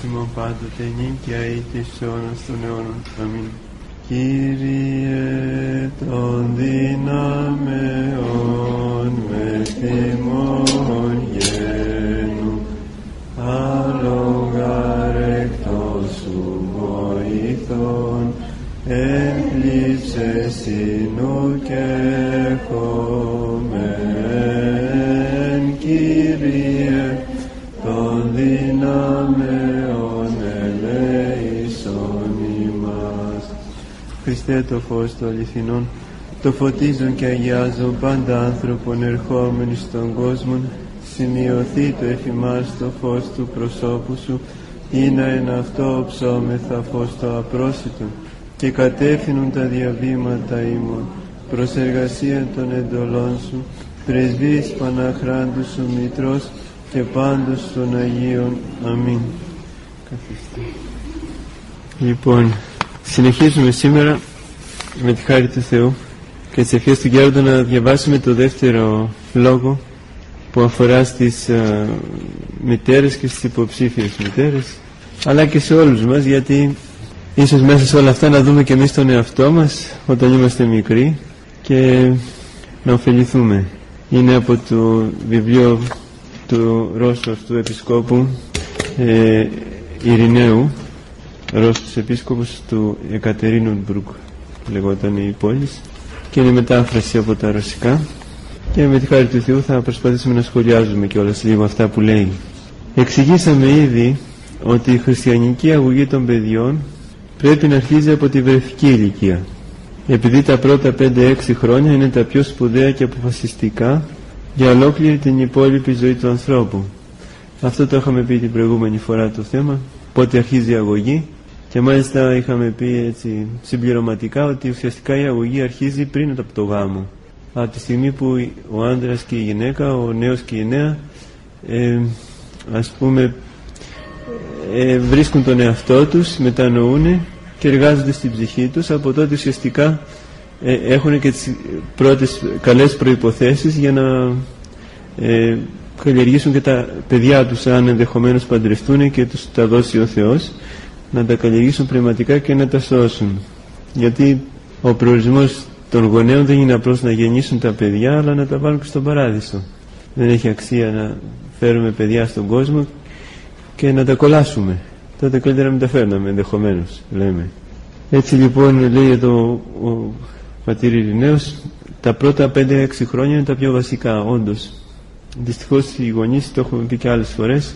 ημών πάντοτε νίκαια ή και εις αιώνας των αιώνων. Αμήν. Κύριε των δυνάμεων μες τιμών γένου, αλόγαρ εκτός σου βοηθών, έμπληψε συνού και χωμέν. Κύριε των δυνάμεων ελέησον ημάς. Χριστέ το φως των αληθινών, το φωτίζουν και αγιάζουν πάντα άνθρωπον ερχόμενοι στον κόσμο, σημειωθεί το εφημάς το φως του προσώπου σου, ή να εν αυτό ψώμεθα φως το απρόσιτον, και κατεύθυνουν τα διαβήματα ημών προς εργασία των εντολών σου, πρεσβείς Παναχράντου σου Μητρός και πάντως των Αγίων. Αμήν. Καθίστε. Λοιπόν, συνεχίζουμε σήμερα με τη χάρη του Θεού και τις ευχές του Γέροντα να διαβάσουμε το δεύτερο λόγο που αφορά στις μητέρες και στις υποψήφιες μητέρες, αλλά και σε όλους μας, γιατί ίσως μέσα σε όλα αυτά να δούμε και εμείς τον εαυτό μας όταν είμαστε μικροί και να ωφεληθούμε. Είναι από το βιβλίο του Ρώσος του Επισκόπου Ειρηναίου, Ρώσος Επίσκοπος του Εκατερίνονμπρουκ λεγόταν η πόλη, και είναι μετάφραση από τα ρωσικά, και με τη χάρη του Θεού θα προσπαθήσουμε να σχολιάζουμε κιόλας λίγο αυτά που λέει. Εξηγήσαμε ήδη ότι η χριστιανική αγωγή των παιδιών πρέπει να αρχίζει από τη βρεφική ηλικία, επειδή τα πρώτα 5-6 χρόνια είναι τα πιο σπουδαία και αποφασιστικά για ολόκληρη την υπόλοιπη ζωή του ανθρώπου. Αυτό το είχαμε πει την προηγούμενη φορά το θέμα, πότε αρχίζει η αγωγή, και μάλιστα είχαμε πει έτσι συμπληρωματικά ότι ουσιαστικά η αγωγή αρχίζει πριν από το γάμο, από τη στιγμή που ο άντρας και η γυναίκα, ο νέος και η νέα ας πούμε βρίσκουν τον εαυτό τους, μετανοούν και εργάζονται στην ψυχή τους. Από τότε ουσιαστικά έχουν και τις πρώτες καλές προϋποθέσεις για να καλλιεργήσουν και τα παιδιά τους, αν ενδεχομένως παντρευτούν και τους τα δώσει ο Θεός, να τα καλλιεργήσουν πνευματικά και να τα σώσουν. Γιατί ο προορισμός των γονέων δεν είναι απλώς να γεννήσουν τα παιδιά, αλλά να τα βάλουν και στον παράδεισο. Δεν έχει αξία να φέρουμε παιδιά στον κόσμο και να τα κολλάσουμε. Τότε καλύτερα μην τα φέρναμε, ενδεχομένως, λέμε. Έτσι λοιπόν λέει εδώ ο πατήρ Ειρηναίος, τα πρώτα 5-6 χρόνια είναι τα πιο βασικά, όντως. Δυστυχώς οι γονείς, το έχουμε πει και άλλες φορές,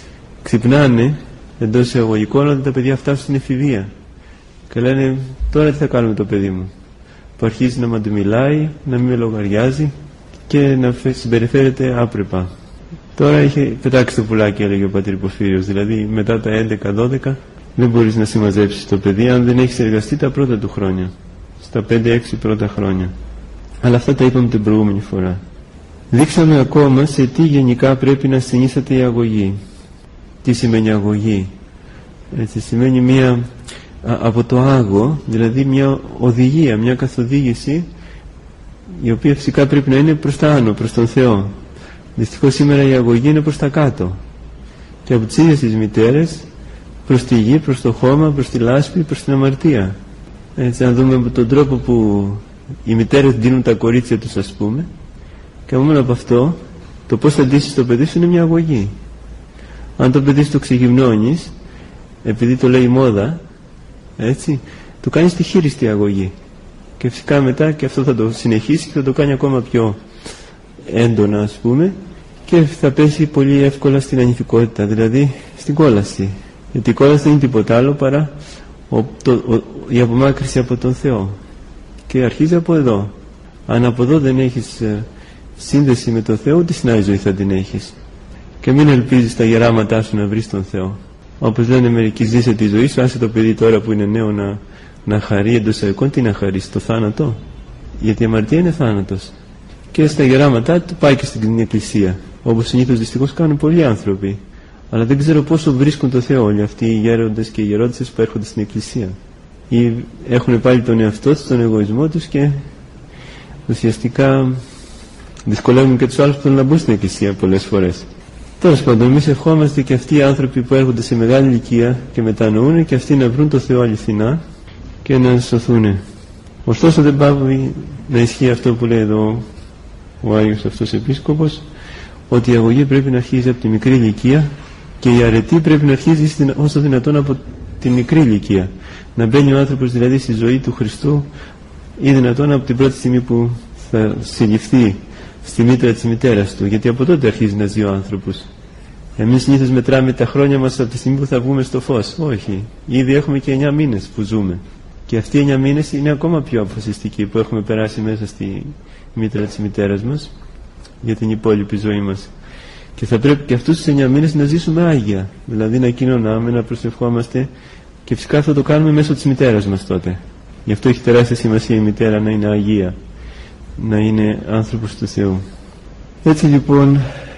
ξυπνάνε εντός εισαγωγικών όταν τα παιδιά φτάσουν στην εφηβεία και λένε τώρα τι θα κάνουμε το παιδί μου, που αρχίζει να μου μιλάει, να μην με λογαριάζει και να συμπεριφέρεται άπρεπα. Τώρα είχε πετάξει το πουλάκι, έλεγε ο πατήρ Πορφύριος, δηλαδή μετά τα 11-12 δεν μπορείς να συμμαζέψεις το παιδί αν δεν έχεις εργαστεί τα πρώτα του χρόνια, στα 5-6 πρώτα χρόνια. Αλλά αυτά τα είπαμε την προηγούμενη φορά. Δείξαμε ακόμα σε τι γενικά πρέπει να συνίσταται η αγωγή. Τι σημαίνει αγωγή? Έτσι, σημαίνει μια από το άγω, δηλαδή μια οδηγία, μια καθοδήγηση, η οποία φυσικά πρέπει να είναι προς τα άνω, προς τον Θεό. Δυστυχώς σήμερα η αγωγή είναι προς τα κάτω, και από τις ίδιες τις μητέρες προς τη γη, προς το χώμα, προς τη λάσπη, προς την αμαρτία. Έτσι, να δούμε τον τρόπο που οι μητέρες δίνουν τα κορίτσια τους, ας πούμε, και μόνο από αυτό το πώς θα ντύσεις το παιδί σου είναι μια αγωγή. Αν το παιδί σου το ξεγυμνώνεις, επειδή το λέει η μόδα, έτσι, του κάνεις τη χείριστη αγωγή, και φυσικά μετά και αυτό θα το συνεχίσει και θα το κάνει ακόμα πιο έντονα, ας πούμε, και θα πέσει πολύ εύκολα στην ανηθικότητα, δηλαδή στην κόλαση, γιατί η κόλαση δεν είναι τίποτα άλλο παρά η απομάκρυση από τον Θεό, και αρχίζει από εδώ. Αν από εδώ δεν έχεις σύνδεση με τον Θεό, ούτε στην άλλη ζωή θα την έχεις. Και μην ελπίζεις τα γεράματά σου να βρεις τον Θεό. Όπως λένε μερικοί, ζήσε τη ζωή σου, άσε το παιδί τώρα που είναι νέο να χαρεί εντός εικόν. Τι να χαρεί, το θάνατο? Γιατί η αμαρτία είναι θάνατος. Και στα γεράματά του πάει και στην εκκλησία, όπως συνήθως δυστυχώς κάνουν πολλοί άνθρωποι. Αλλά δεν ξέρω πόσο βρίσκουν το Θεό όλοι αυτοί οι γέροντες και οι γερόντισσες που έρχονται στην εκκλησία. Ή έχουν πάλι τον εαυτό τους, τον εγωισμό τους, και ουσιαστικά δυσκολεύουν και τους άλλους που θέλουν να μπουν στην εκκλησία πολλές φορές. Τέλος πάντων, εμείς ευχόμαστε και αυτοί οι άνθρωποι που έρχονται σε μεγάλη ηλικία και μετανοούν και αυτοί να βρουν το Θεό αληθινά και να σωθούν. Ωστόσο δεν πάει να ισχύει αυτό που λέει εδώ ο Άγιος αυτός Επίσκοπος, ότι η αγωγή πρέπει να αρχίζει από τη μικρή ηλικία και η αρετή πρέπει να αρχίζει όσο δυνατόν από τη μικρή ηλικία. Να μπαίνει ο άνθρωπος δηλαδή στη ζωή του Χριστού ή δυνατόν από την πρώτη στιγμή που θα συλληφθεί στη μήτρα της μητέρας του, γιατί από τότε αρχίζει να ζει ο άνθρωπος. Εμείς συνήθως μετράμε τα χρόνια μας από τη στιγμή που θα βγούμε στο φως. Όχι, ήδη έχουμε και 9 μήνες που ζούμε. Και αυτοί οι 9 μήνες είναι ακόμα πιο αποφασιστικοί που έχουμε περάσει μέσα στη μήτρα της μητέρας μας για την υπόλοιπη ζωή μας. Και θα πρέπει και αυτούς τους 9 μήνες να ζήσουμε άγια, δηλαδή να κοινωνάμε, να προσευχόμαστε, και φυσικά θα το κάνουμε μέσω της μητέρας μας τότε. Γι' αυτό έχει τεράστια σημασία η μητέρα να είναι αγία, να είναι άνθρωπος του Θεού. Έτσι λοιπόν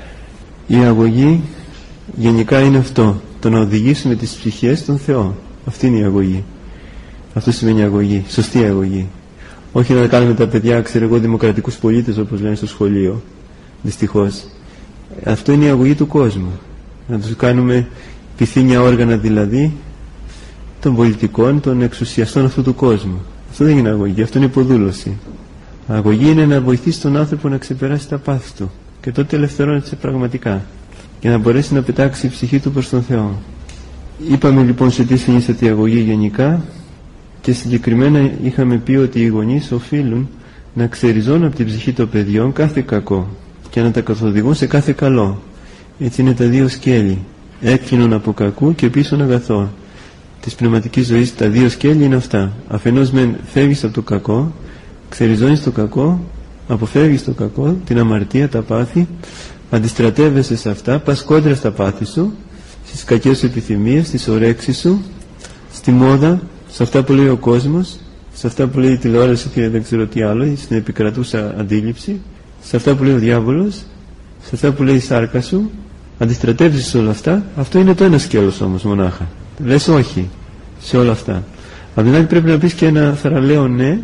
η αγωγή γενικά είναι αυτό, το να οδηγήσουμε τις ψυχές στον Θεό. Αυτή είναι η αγωγή. Αυτό σημαίνει αγωγή, σωστή αγωγή. Όχι να κάνουμε τα παιδιά, ξέρω εγώ, δημοκρατικούς πολίτες όπως λένε στο σχολείο, δυστυχώς. Αυτό είναι η αγωγή του κόσμου. Να τους κάνουμε πυθύνια όργανα δηλαδή των πολιτικών, των εξουσιαστών αυτού του κόσμου. Αυτό δεν είναι αγωγή, αυτό είναι υποδούλωση. Αγωγή είναι να βοηθήσει τον άνθρωπο να ξεπεράσει τα πάθη του και τότε ελευθερώνεται πραγματικά και να μπορέσει να πετάξει η ψυχή του προς τον Θεό. Είπαμε λοιπόν σε τι συνίσταται η αγωγή γενικά και συγκεκριμένα είχαμε πει ότι οι γονείς οφείλουν να ξεριζώνουν από την ψυχή των παιδιών κάθε κακό και να τα καθοδηγούν σε κάθε καλό. Έτσι είναι τα δύο σκέλη, έκκινον από κακού και πίσον αγαθό. Της πνευματικής ζωής τα δύο σκέλη είναι αυτά. Αφενός μεν φεύγεις από το κακό, ξεριζώνεις το κακό, αποφεύγεις το κακό, την αμαρτία, τα πάθη, αντιστρατεύεσαι σε αυτά, πας κόντρα στα πάθη σου, στις κακές σου επιθυμίες, στις ορέξεις σου, στη μόδα, σε αυτά που λέει ο κόσμος, σε αυτά που λέει η τηλεόραση και δεν ξέρω τι άλλο, στην επικρατούσα αντίληψη, σε αυτά που λέει ο διάβολος, σε αυτά που λέει η σάρκα σου, αντιστρατεύεσαι σε όλα αυτά. Αυτό είναι το ένα σκέλος όμως μονάχα. Λες όχι σε όλα αυτά. Απ' την άλλη πρέπει να πεις και ένα θαραλέο ναι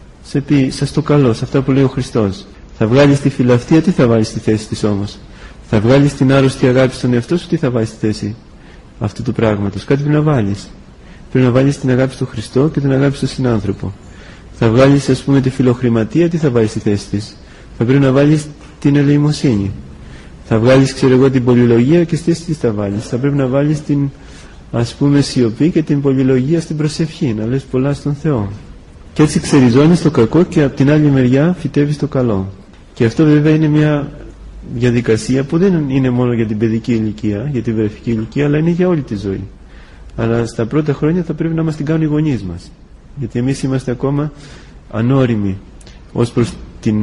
σε στο καλό, σε αυτά που λέει ο Χριστός. Θα βγάλεις τη φιλαυτία, τι θα βάλεις στη θέση της όμως? Θα βγάλεις την άρρωστη αγάπη στον εαυτό σου, τι θα βάλεις στη θέση αυτού του πράγματος? Κάτι πρέπει να βάλεις. Πρέπει να βάλεις την αγάπη στον Χριστό και την αγάπη στον συνάνθρωπο. Θα βγάλεις ας πούμε τη φιλοχρηματία, τι θα βάλεις στη θέση της? Θα πρέπει να βάλεις την ελεημοσύνη. Θα βγάλεις ξέρω εγώ την πολυλογία και στη θέση τι θα βάλεις? Θα πρέπει να βάλεις την ας πούμε σιωπή και την πολυλογία στην προσευχή, να λες πολλά στον Θεό. Και έτσι ξεριζώνεις το κακό και από την άλλη μεριά φυτεύεις το καλό. Και αυτό βέβαια είναι μια διαδικασία που δεν είναι μόνο για την παιδική ηλικία, για την βρεφική ηλικία, αλλά είναι για όλη τη ζωή. Αλλά στα πρώτα χρόνια θα πρέπει να μας την κάνουν οι γονείς μας, γιατί εμείς είμαστε ακόμα ανώριμοι ως προς την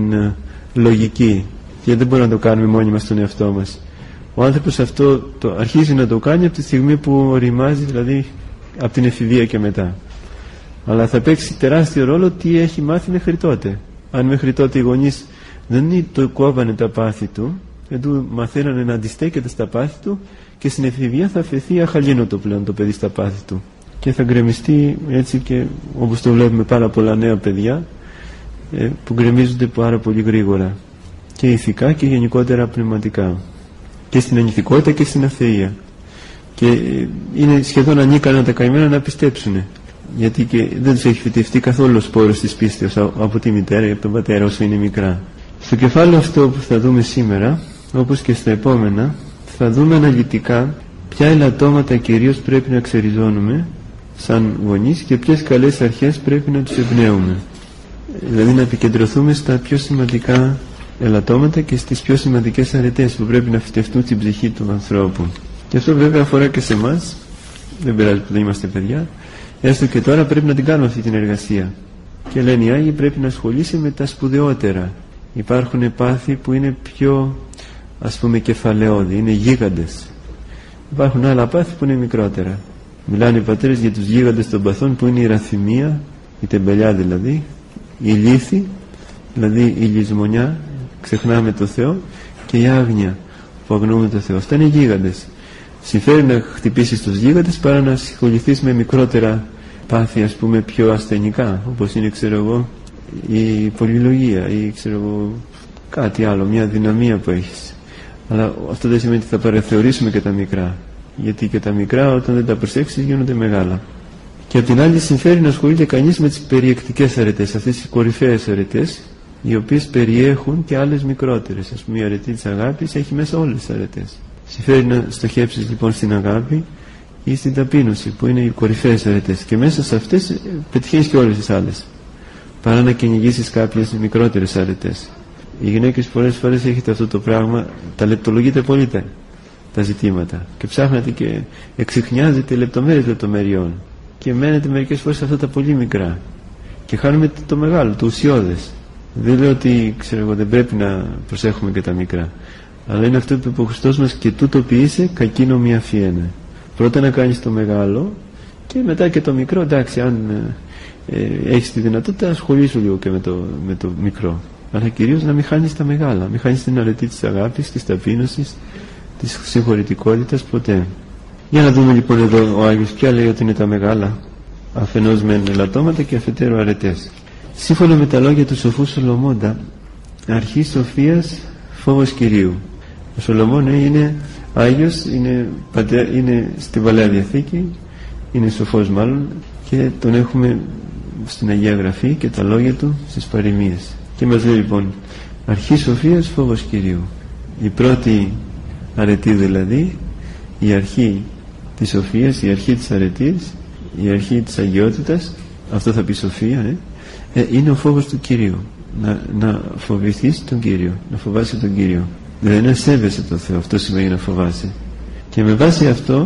λογική και δεν μπορούμε να το κάνουμε μόνοι μας στον εαυτό μας. Ο άνθρωπος αυτό αρχίζει να το κάνει από τη στιγμή που οριμάζει, δηλαδή από την εφηβεία και μετά. Αλλά θα παίξει τεράστιο ρόλο τι έχει μάθει μέχρι τότε. Αν μέχρι τότε οι γονείς δεν το κόβανε τα πάθη του, δεν του μαθαίνανε να αντιστέκεται στα πάθη του, και στην εφηβεία θα φεθεί αχαλήνοτο πλέον το παιδί στα πάθη του και θα γκρεμιστεί έτσι, και όπως το βλέπουμε πάρα πολλά νέα παιδιά που γκρεμίζονται πάρα πολύ γρήγορα και ηθικά και γενικότερα πνευματικά και στην ανηθικότητα και στην αθεία, και είναι σχεδόν ανίκανα τα καημένα να πιστέψουν, γιατί και δεν τους έχει φυτευτεί καθόλου ο σπόρος της πίστεως από τη μητέρα ή από τον πατέρα όσο είναι μικρά. Στο κεφάλαιο αυτό που θα δούμε σήμερα, όπως και στα επόμενα, θα δούμε αναλυτικά ποια ελαττώματα κυρίως πρέπει να ξεριζώνουμε σαν γονείς και ποιες καλές αρχές πρέπει να τους εμπνέουμε. Δηλαδή να επικεντρωθούμε στα πιο σημαντικά ελαττώματα και στις πιο σημαντικές αρετές που πρέπει να φυτευτούν στην ψυχή του ανθρώπου. Και αυτό βέβαια αφορά και σε εμάς, δεν πειράζει που δεν είμαστε παιδιά, έστω και τώρα πρέπει να την κάνουμε αυτή την εργασία. Και λένε οι Άγιοι πρέπει να ασχολείσαι με τα σπουδαιότερα. Υπάρχουν πάθη που είναι πιο ας πούμε κεφαλαιώδη, είναι γίγαντες. Υπάρχουν άλλα πάθη που είναι μικρότερα. Μιλάνε οι πατέρες για τους γίγαντες των παθών που είναι η ραθυμία, η τεμπελιά δηλαδή, η λύθη, δηλαδή η λησμονιά, ξεχνάμε το Θεό, και η άγνοια που αγνοούμε το Θεό. Αυτά είναι γίγαντες. Συμφέρει να χτυπήσεις τους γίγαντες παρά να ασχοληθείς με μικρότερα πάθη, ας πούμε πιο ασθενικά, όπως είναι ξέρω εγώ η πολυλογία ή ξέρω εγώ κάτι άλλο, μια δυναμία που έχεις. Αλλά αυτό δεν σημαίνει ότι θα παραθεωρήσουμε και τα μικρά, γιατί και τα μικρά όταν δεν τα προσέξεις γίνονται μεγάλα. Και απ' την άλλη συμφέρει να ασχολείται κανείς με τις περιεκτικές αρετές, αυτές τις κορυφαίες αρετές, οι οποίες περιέχουν και άλλες μικρότερες. Ας πούμε η αρετή της αγάπης έχει μέσα όλες τις αρετές. Συμφέρει να στοχεύσεις λοιπόν στην αγάπη ή στην ταπείνωση, που είναι οι κορυφαίες αρετές, και μέσα σε αυτές πετυχαίνεις και όλες τις άλλες, παρά να κυνηγήσεις κάποιες μικρότερες αρετές. Οι γυναίκες πολλές φορές έχετε αυτό το πράγμα, τα λεπτολογείτε πολύ τα ζητήματα και ψάχνετε και εξιχνιάζετε λεπτομέρειων και μένετε μερικές φορές σε αυτά τα πολύ μικρά και χάνουμε το μεγάλο, το ουσιώδες. Δεν λέω ότι δεν πρέπει να προσέχουμε και τα μικρά, αλλά είναι αυτό που είπε ο Χριστός μας, και τούτο ποιήσε κακίνο μη αφιένε. Πρώτα να κάνεις το μεγάλο και μετά και το μικρό. Εντάξει, αν έχεις τη δυνατότητα, ασχολήσου λίγο και με το μικρό, αλλά κυρίως να μην χάνεις τα μεγάλα, μην χάνεις την αρετή της αγάπης, της ταπείνωσης, της συγχωρητικότητας ποτέ. Για να δούμε λοιπόν εδώ ο Άγιος ποια λέει ότι είναι τα μεγάλα, αφενός με ελαττώματα και αφετέρου αρετές. Σύμφωνα με τα λόγια του σοφού Σολομώντα, αρχή σοφίας φόβος Κυρίου. Ο Σολομών είναι Άγιος, είναι στην Παλαιά Διαθήκη, είναι σοφός μάλλον, και τον έχουμε στην Αγία Γραφή και τα λόγια του στις παροιμίες. Και μας λέει λοιπόν, αρχή σοφίας φόβος Κυρίου. Η πρώτη αρετή δηλαδή, η αρχή της σοφίας, η αρχή της αρετής, η αρχή της αγιότητας, αυτό θα πει σοφία, είναι ο φόβος του Κυρίου. Να φοβηθείς τον Κύριο, να φοβάσαι τον Κύριο, δηλαδή να σέβεσαι τον Θεό. Αυτό σημαίνει να φοβάσαι. Και με βάση αυτό,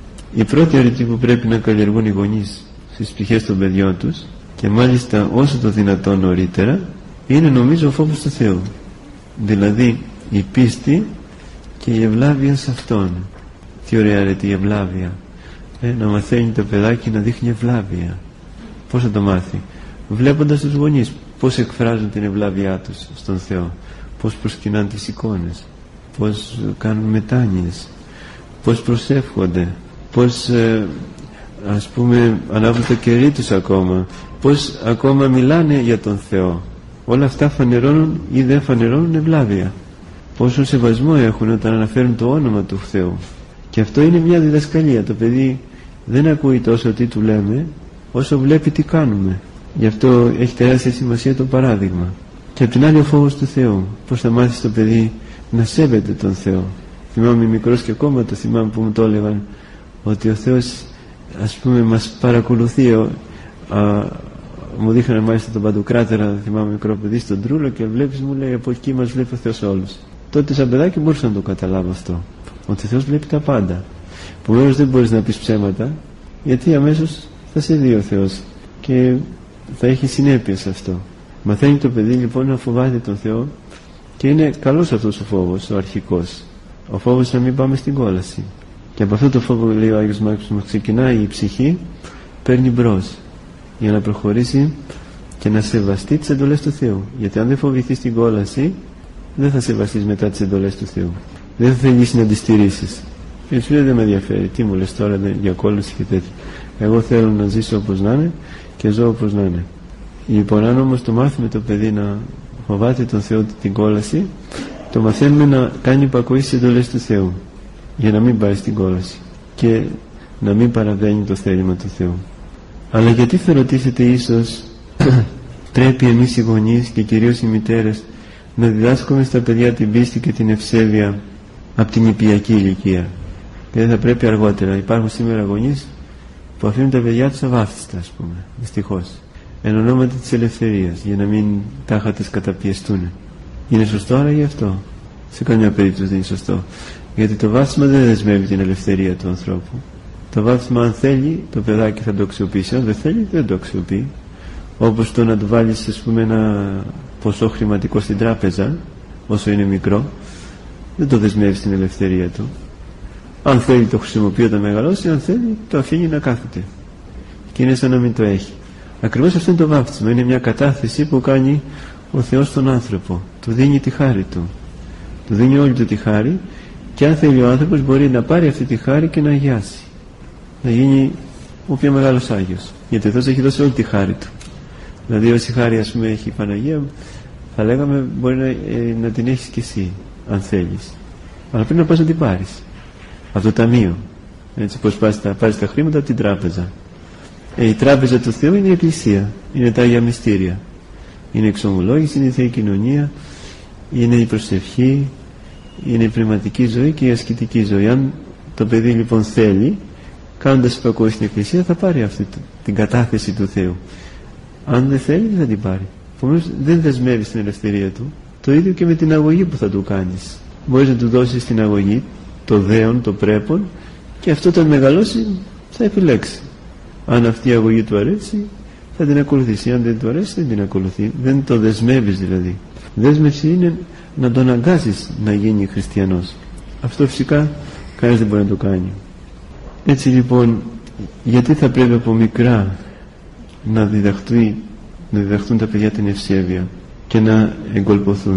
η πρώτη αρετή που πρέπει να καλλιεργούν οι γονείς στις ψυχές των παιδιών τους, και μάλιστα όσο το δυνατόν νωρίτερα, είναι νομίζω ο φόβος του Θεού, δηλαδή η πίστη και η ευλάβεια σε Αυτόν. Τι ωραία αρετή η ευλάβεια, να μαθαίνει το παιδάκι να δείχνει ευλάβεια. Πώς θα το μάθει? Βλέποντας τους γονείς πώς εκφράζουν την ευλάβειά τους στον Θεό, πώς προσκυνάνε τις εικόνες, πώς κάνουν μετάνοιες, πώς προσεύχονται, πώς ας πούμε ανάβουν το κερί τους ακόμα, πώς ακόμα μιλάνε για τον Θεό. Όλα αυτά φανερώνουν ή δεν φανερώνουν ευλάβεια. Πόσο σεβασμό έχουν όταν αναφέρουν το όνομα του Θεού. Και αυτό είναι μια διδασκαλία. Το παιδί δεν ακούει τόσο τι του λέμε, όσο βλέπει τι κάνουμε. Γι' αυτό έχει τεράστια σημασία το παράδειγμα. Και απ' την άλλη ο φόβος του Θεού. Πώς θα μάθεις το παιδί να σέβεται τον Θεό. Θυμάμαι μικρός και ακόμα το θυμάμαι που μου το έλεγαν, ότι ο Θεός ας πούμε μας παρακολουθεί. Μου δείχνανε μάλιστα τον Παντοκράτορα, θυμάμαι μικρό παιδί, στον Τρούλο, και βλέπεις, μου λέει, από εκεί μας βλέπει ο Θεός όλους. Τότε σαν παιδάκι μπορούσα να το καταλάβω αυτό, ότι ο Θεός βλέπει τα πάντα. Επομένως δεν μπορείς να πεις ψέματα, γιατί αμέσως θα σε δει ο Θεός και θα έχει συνέπεια σε αυτό. Μαθαίνει το παιδί λοιπόν να φοβάται τον Θεό, και είναι καλός αυτός ο φόβος, ο αρχικός. Ο φόβος να μην πάμε στην κόλαση. Και από αυτό το φόβο, λέει ο Άγιος Μάρκος, μας ξεκινάει η ψυχή, παίρνει μπρος για να προχωρήσει και να σεβαστεί τις εντολές του Θεού. Γιατί αν δεν φοβηθείς την κόλαση, δεν θα σεβαστείς μετά τις εντολές του Θεού. Δεν θα θελήσεις να τις στηρίσεις. Και σου λέει, δεν με ενδιαφέρει, τι μου λες τώρα για κόλαση και τέτοια. Εγώ θέλω να ζήσω όπως να είναι και ζω όπως να είναι. Λοιπόν, αν όμως το μάθουμε το παιδί να φοβάται τον Θεό την κόλαση, το μαθαίνουμε να κάνει υπακοή στις εντολές του Θεού, για να μην πάει στην κόλαση και να μην παραβαίνει το θέλημα του Θεού. Αλλά γιατί θα ρωτήσετε ίσως, πρέπει εμείς οι γονείς και κυρίως οι μητέρες να διδάσκουμε στα παιδιά την πίστη και την ευσέβεια από την νηπιακή ηλικία, και δεν θα πρέπει αργότερα? Υπάρχουν σήμερα γονείς που αφήνουν τα παιδιά τους αβάφτιστα, ας πούμε, δυστυχώς, εν ονόματι της ελευθερίας, για να μην τάχατες καταπιεστούν. Είναι σωστό άραγε αυτό? Σε καμιά περίπτωση δεν είναι σωστό, γιατί το βάφτισμα δεν δεσμεύει την ελευθερία του ανθρώπου. Το βάφτισμα, αν θέλει, το παιδάκι θα το αξιοποιήσει, αν δεν θέλει δεν το αξιοποιεί. Όπως το να του βάλεις, ας πούμε, ένα ποσό χρηματικό στην τράπεζα, όσο είναι μικρό, δεν το δεσμεύει στην ελευθερία του. Αν θέλει το χρησιμοποιεί όταν μεγαλώσει, αν θέλει το αφήνει να κάθεται και είναι σαν να μην το έχει. Ακριβώς αυτό είναι το βάφτισμα. Είναι μια κατάθεση που κάνει ο Θεός στον άνθρωπο. Του δίνει τη χάρη του, του δίνει όλη του τη χάρη, και αν θέλει ο άνθρωπος μπορεί να πάρει αυτή τη χάρη και να αγιάσει, να γίνει ο πιο μεγάλος Άγιος, γιατί ο Θεός έχει δώσει όλη τη χάρη του. Δηλαδή όση χάρη, ας πούμε, έχει η Παναγία, θα λέγαμε, μπορεί να την έχεις και εσύ αν θέλεις. Αλλά πρέπει να πας να την πάρεις από το ταμείο. Έτσι πως πάρεις τα χρήματα από την τράπεζα. Η τράπεζα του Θεού είναι η Εκκλησία, είναι τα Άγια Μυστήρια, είναι η εξομολόγηση, είναι η Θεία Κοινωνία, είναι η προσευχή, είναι η πνευματική ζωή και η ασκητική ζωή. Αν το παιδί λοιπόν θέλει, κάνοντας υπακοή στην Εκκλησία, θα πάρει αυτή την κατάθεση του Θεού. Αν δεν θέλει, δεν θα την πάρει. Επομένως δεν δεσμεύει την ελευθερία του. Το ίδιο και με την αγωγή που θα του κάνεις. Μπορείς να του δώσεις την αγωγή, το δέον, το πρέπον, και αυτό όταν μεγαλώσει θα επιλέξει. Αν αυτή η αγωγή του αρέσει, θα την ακολουθήσει. Αν δεν του αρέσει, δεν την ακολουθεί. Δεν το δεσμεύεις δηλαδή. Δέσμευση είναι να τον αναγκάσεις να γίνει χριστιανός. Αυτό φυσικά κανείς δεν μπορεί να το κάνει. Έτσι λοιπόν, γιατί θα πρέπει από μικρά να διδαχτούν τα παιδιά την ευσέβεια και να εγκολποθούν?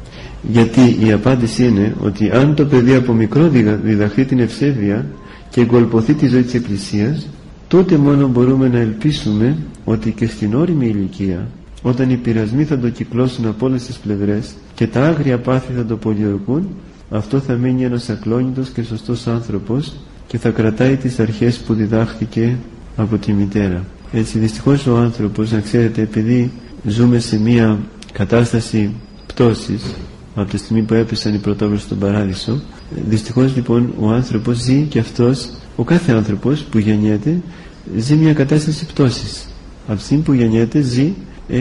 Γιατί η απάντηση είναι ότι αν το παιδί από μικρό διδαχθεί την ευσέβεια και εγκολποθεί τη ζωή της Εκκλησίας, τότε μόνο μπορούμε να ελπίσουμε ότι και στην όριμη ηλικία, όταν οι πειρασμοί θα το κυκλώσουν από όλες τις πλευρές και τα άγρια πάθη θα το πολιορκούν, αυτό θα μείνει ένας ακλόνητος και σωστός άνθρωπος και θα κρατάει τις αρχές που διδάχθηκε από τη μητέρα. Έτσι δυστυχώς ο άνθρωπος, να ξέρετε, επειδή ζούμε σε μια κατάσταση πτώσης από τη στιγμή που έπεσαν οι πρωτόβρες στον Παράδεισο, δυστυχώς λοιπόν ο άνθρωπος ζει και αυτός, ο κάθε άνθρωπος που γεννιέται ζει μια κατάσταση πτώσης. Από τη στιγμή που γεννιέται ζει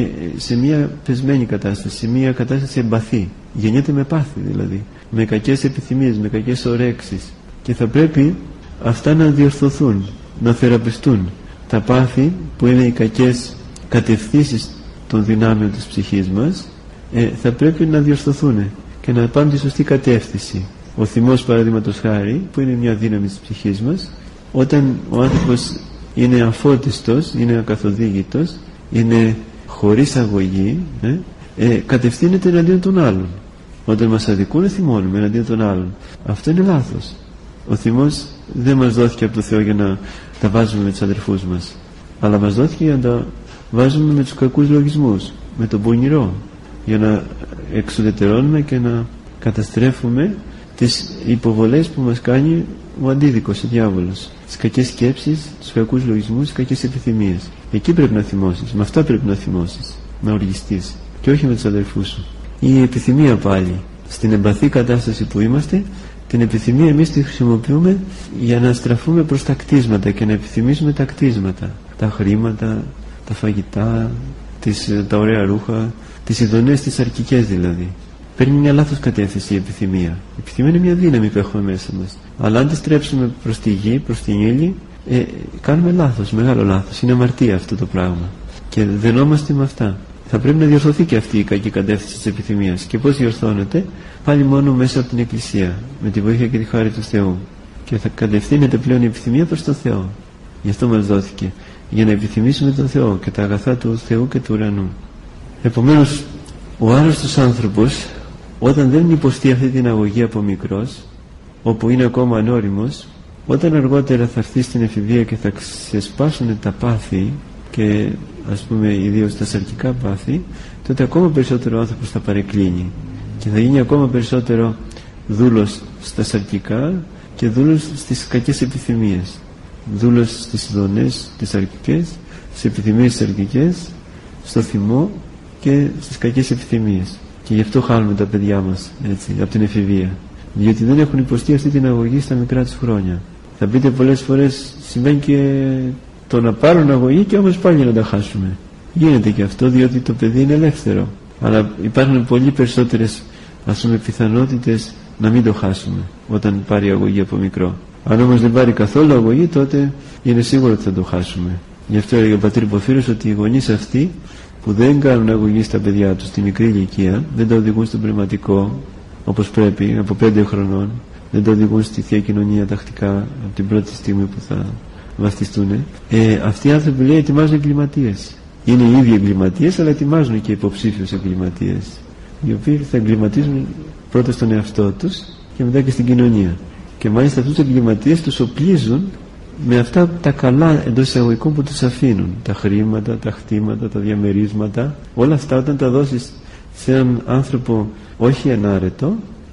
σε μια πεσμένη κατάσταση, σε μια κατάσταση εμπαθή. Γεννιέται με πάθη δηλαδή, με κακές επιθυμίες, με κακές ορέξεις, και θα πρέπει αυτά να διορθωθούν, να θεραπευτούν. Τα πάθη που είναι οι κακές κατευθύνσεις των δυνάμεων της ψυχής μας θα πρέπει να διορθωθούν και να πάνε τη σωστή κατεύθυνση. Ο θυμός, παραδείγματος χάρη, που είναι μια δύναμη της ψυχής μας, όταν ο άνθρωπος είναι αφώτιστος, είναι ακαθοδήγητος, είναι χωρίς αγωγή, κατευθύνεται εναντίον των άλλων. Όταν μας αδικούν, θυμώνουμε εναντίον των άλλων. Αυτό είναι λάθος. Ο θυμός δεν μας δόθηκε από το Θεό για να τα βάζουμε με τους αδερφούς μας, αλλά μας δόθηκε για να τα βάζουμε με τους κακούς λογισμούς, με τον πονηρό, για να εξουδετερώνουμε και να καταστρέφουμε τις υποβολές που μας κάνει ο αντίδικος, ο διάβολος, τις κακές σκέψεις, τους κακούς λογισμούς, τις κακές επιθυμίες. Εκεί πρέπει να θυμώσεις, με αυτά πρέπει να θυμώσεις, να οργιστείς, και όχι με τους αδερφούς σου. Η επιθυμία πάλι, στην εμπαθή κατάσταση που είμαστε, την επιθυμία εμείς τη χρησιμοποιούμε για να στραφούμε προς τα κτίσματα και να επιθυμήσουμε τα κτίσματα, τα χρήματα, τα φαγητά, τα ωραία ρούχα, τις ειδονές, τις αρκικές δηλαδή. Παίρνει μια λάθος κατεύθυνση η επιθυμία. Η επιθυμία είναι μια δύναμη που έχουμε μέσα μας. Αλλά αν τη στρέψουμε προς τη γη, προς την ύλη, κάνουμε λάθος, μεγάλο λάθος. Είναι αμαρτία αυτό το πράγμα. Και δενόμαστε με αυτά. Θα πρέπει να διορθωθεί και αυτή η κακή κατεύθυνση της επιθυμίας. Και πώς διορθώνεται? Πάλι μόνο μέσα από την Εκκλησία, με τη βοήθεια και τη χάρη του Θεού. Και θα κατευθύνεται πλέον η επιθυμία προς τον Θεό. Γι' αυτό μας δόθηκε. Για να επιθυμήσουμε τον Θεό και τα αγαθά του Θεού και του ουρανού. Επομένως, ο άρρωστος άνθρωπος, όταν δεν υποστεί αυτή την αγωγή από μικρός, όπου είναι ακόμα ανώριμος, όταν αργότερα θα έρθει στην εφηβεία και θα ξεσπάσουν τα πάθη, και ας πούμε ιδίως τα σαρκικά πάθη, τότε ακόμα περισσότερο ο άνθρωπος θα παρεκκλίνει και θα γίνει ακόμα περισσότερο δούλος στα σαρκικά και δούλος στις κακές επιθυμίες, δούλος στις ειδονές τις σαρκικές, στις επιθυμίες τις σαρκικές, στο θυμό και στις κακές επιθυμίες. Και γι' αυτό χάνουμε τα παιδιά μας έτσι, από την εφηβεία, διότι δεν έχουν υποστεί αυτή την αγωγή στα μικρά τους χρόνια. Θα πείτε πολλές φορές συμβαίνει και το να πάρουν αγωγή και όμως πάλι να τα χάσουμε. Γίνεται και αυτό, διότι το παιδί είναι ελεύθερο, αλλά υπάρχουν πολύ περισσότερες, ας πούμε, πιθανότητες να μην το χάσουμε όταν πάρει αγωγή από μικρό. Αν όμως δεν πάρει καθόλου αγωγή, τότε είναι σίγουρο ότι θα το χάσουμε. Γι' αυτό έλεγε ο πατήρ Πορφύριος ότι οι γονείς αυτοί που δεν κάνουν αγωγή στα παιδιά τους στη μικρή ηλικία, δεν τα οδηγούν στον πνευματικό όπως πρέπει από 5 χρονών, δεν τα οδηγούν στη Θεία Κοινωνία τακτικά από την πρώτη στιγμή που θα βαφτιστούν, αυτοί οι άνθρωποι, λέει, ετοιμάζουν εγκληματίες. Είναι οι ίδιοι εγκληματίες, αλλά ετοιμάζουν και υποψήφιους εγκληματίες, οι οποίοι θα εγκληματίζουν πρώτα στον εαυτό τους και μετά και στην κοινωνία. Και μάλιστα αυτούς τους εγκληματίες τους οπλίζουν με αυτά τα καλά εντός εισαγωγικών που τους αφήνουν, τα χρήματα, τα χτήματα, τα διαμερίσματα. Όλα αυτά όταν τα δώσεις σε έναν άνθρωπο όχι ενάρετο,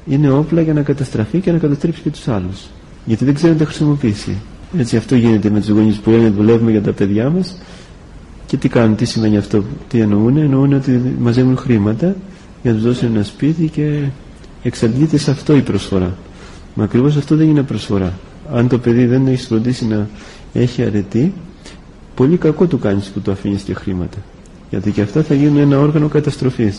είναι όπλα για να καταστραφεί και να καταστρέψει και τους άλλους, γιατί δεν ξέρουν να τα χρησιμοποιήσει. Έτσι αυτό γίνεται με τους γονείς που λένε δουλεύουμε για τα παιδιά μας, και τι κάνουν, τι σημαίνει αυτό, τι εννοούν ότι μαζεύουν χρήματα για να τους δώσουν ένα σπίτι και εξαντλείται σε αυτό η προσφορά. Μα ακριβώς αυτό δεν είναι προσφορά. Αν το παιδί δεν έχει φροντίσει να έχει αρετή, πολύ κακό του κάνεις που το αφήνεις και χρήματα, γιατί και αυτά θα γίνουν ένα όργανο καταστροφής.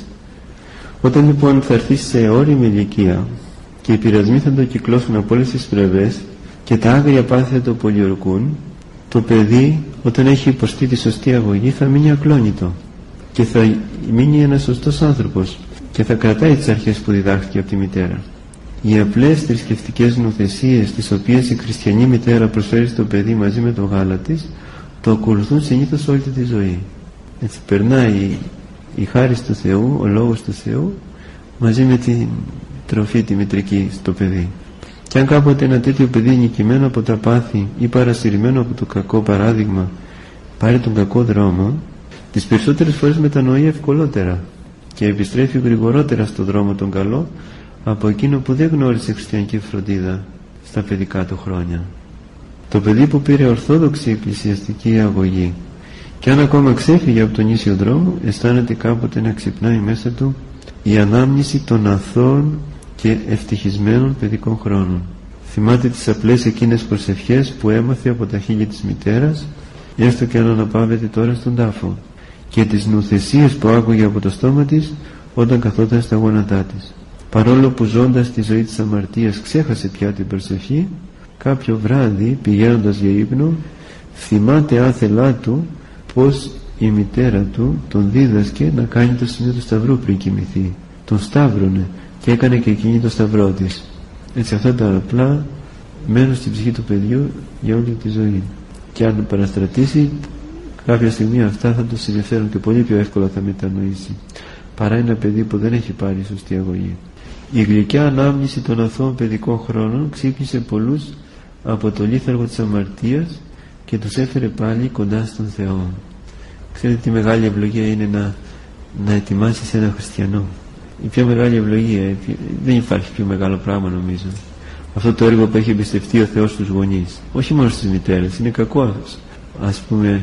Όταν λοιπόν θα έρθει σε όριμη ηλικία και οι πειρασμοί θα το κυκλώσουν από όλες τις πλευρές και τα άγρια πάθη θα το πολιορκούν, το παιδί όταν έχει υποστεί τη σωστή αγωγή θα μείνει ακλόνητο και θα μείνει ένας σωστός άνθρωπος και θα κρατάει τις αρχές που διδάχθηκε από τη μητέρα. Οι απλές θρησκευτικές νοθεσίες τις οποίες η χριστιανή μητέρα προσφέρει στο παιδί μαζί με το γάλα της, το ακολουθούν συνήθως όλη τη ζωή. Έτσι περνάει η χάρις του Θεού, ο λόγος του Θεού, μαζί με την τροφή τη μητρική στο παιδί. Και αν κάποτε ένα τέτοιο παιδί νικημένο από τα πάθη ή παρασυρμένο από το κακό παράδειγμα πάρει τον κακό δρόμο, τις περισσότερες φορές μετανοεί ευκολότερα και επιστρέφει γρηγορότερα στον δρόμο τον καλό από εκείνο που δεν γνώρισε χριστιανική φροντίδα στα παιδικά του χρόνια. Το παιδί που πήρε ορθόδοξη εκκλησιαστική αγωγή και αν ακόμα ξέφυγε από τον ίσιο δρόμο, αισθάνεται κάποτε να ξυπνάει μέσα του η ανάμνηση των αθώων και ευτυχισμένων παιδικών χρόνων. Θυμάται τις απλές εκείνες προσευχές που έμαθε από τα χείλη της μητέρας, έστω και αν αναπαύεται τώρα στον τάφο, και τις νουθεσίες που άκουγε από το στόμα της όταν καθόταν στα γόνατά της. Παρόλο που ζώντας τη ζωή της αμαρτίας ξέχασε πια την προσευχή, κάποιο βράδυ πηγαίνοντας για ύπνο θυμάται άθελά του πως η μητέρα του τον δίδασκε να κάνει το σημείο του σταυρού πριν κοιμηθεί. Τον σταύρωνε και έκανε και εκείνη το σταυρό της. Έτσι αυτά τα απλά μένουν στην ψυχή του παιδιού για όλη τη ζωή, και αν παραστρατήσει κάποια στιγμή αυτά θα το συνεφέρουν και πολύ πιο εύκολα θα μετανοήσει παρά ένα παιδί που δεν έχει πάρει σωστή αγωγή. Η γλυκιά ανάμνηση των αθώων παιδικών χρόνων ξύπνησε πολλούς από το λίθαργο της αμαρτίας και τους έφερε πάλι κοντά στον Θεό. Ξέρετε τι μεγάλη ευλογία είναι να ετοιμάσεις ένα χριστιανό. Η πιο μεγάλη ευλογία, δεν υπάρχει πιο μεγάλο πράγμα νομίζω. Αυτό το έργο που έχει εμπιστευτεί ο Θεός στους γονείς, όχι μόνο στις μητέρες. Είναι κακό, ας πούμε,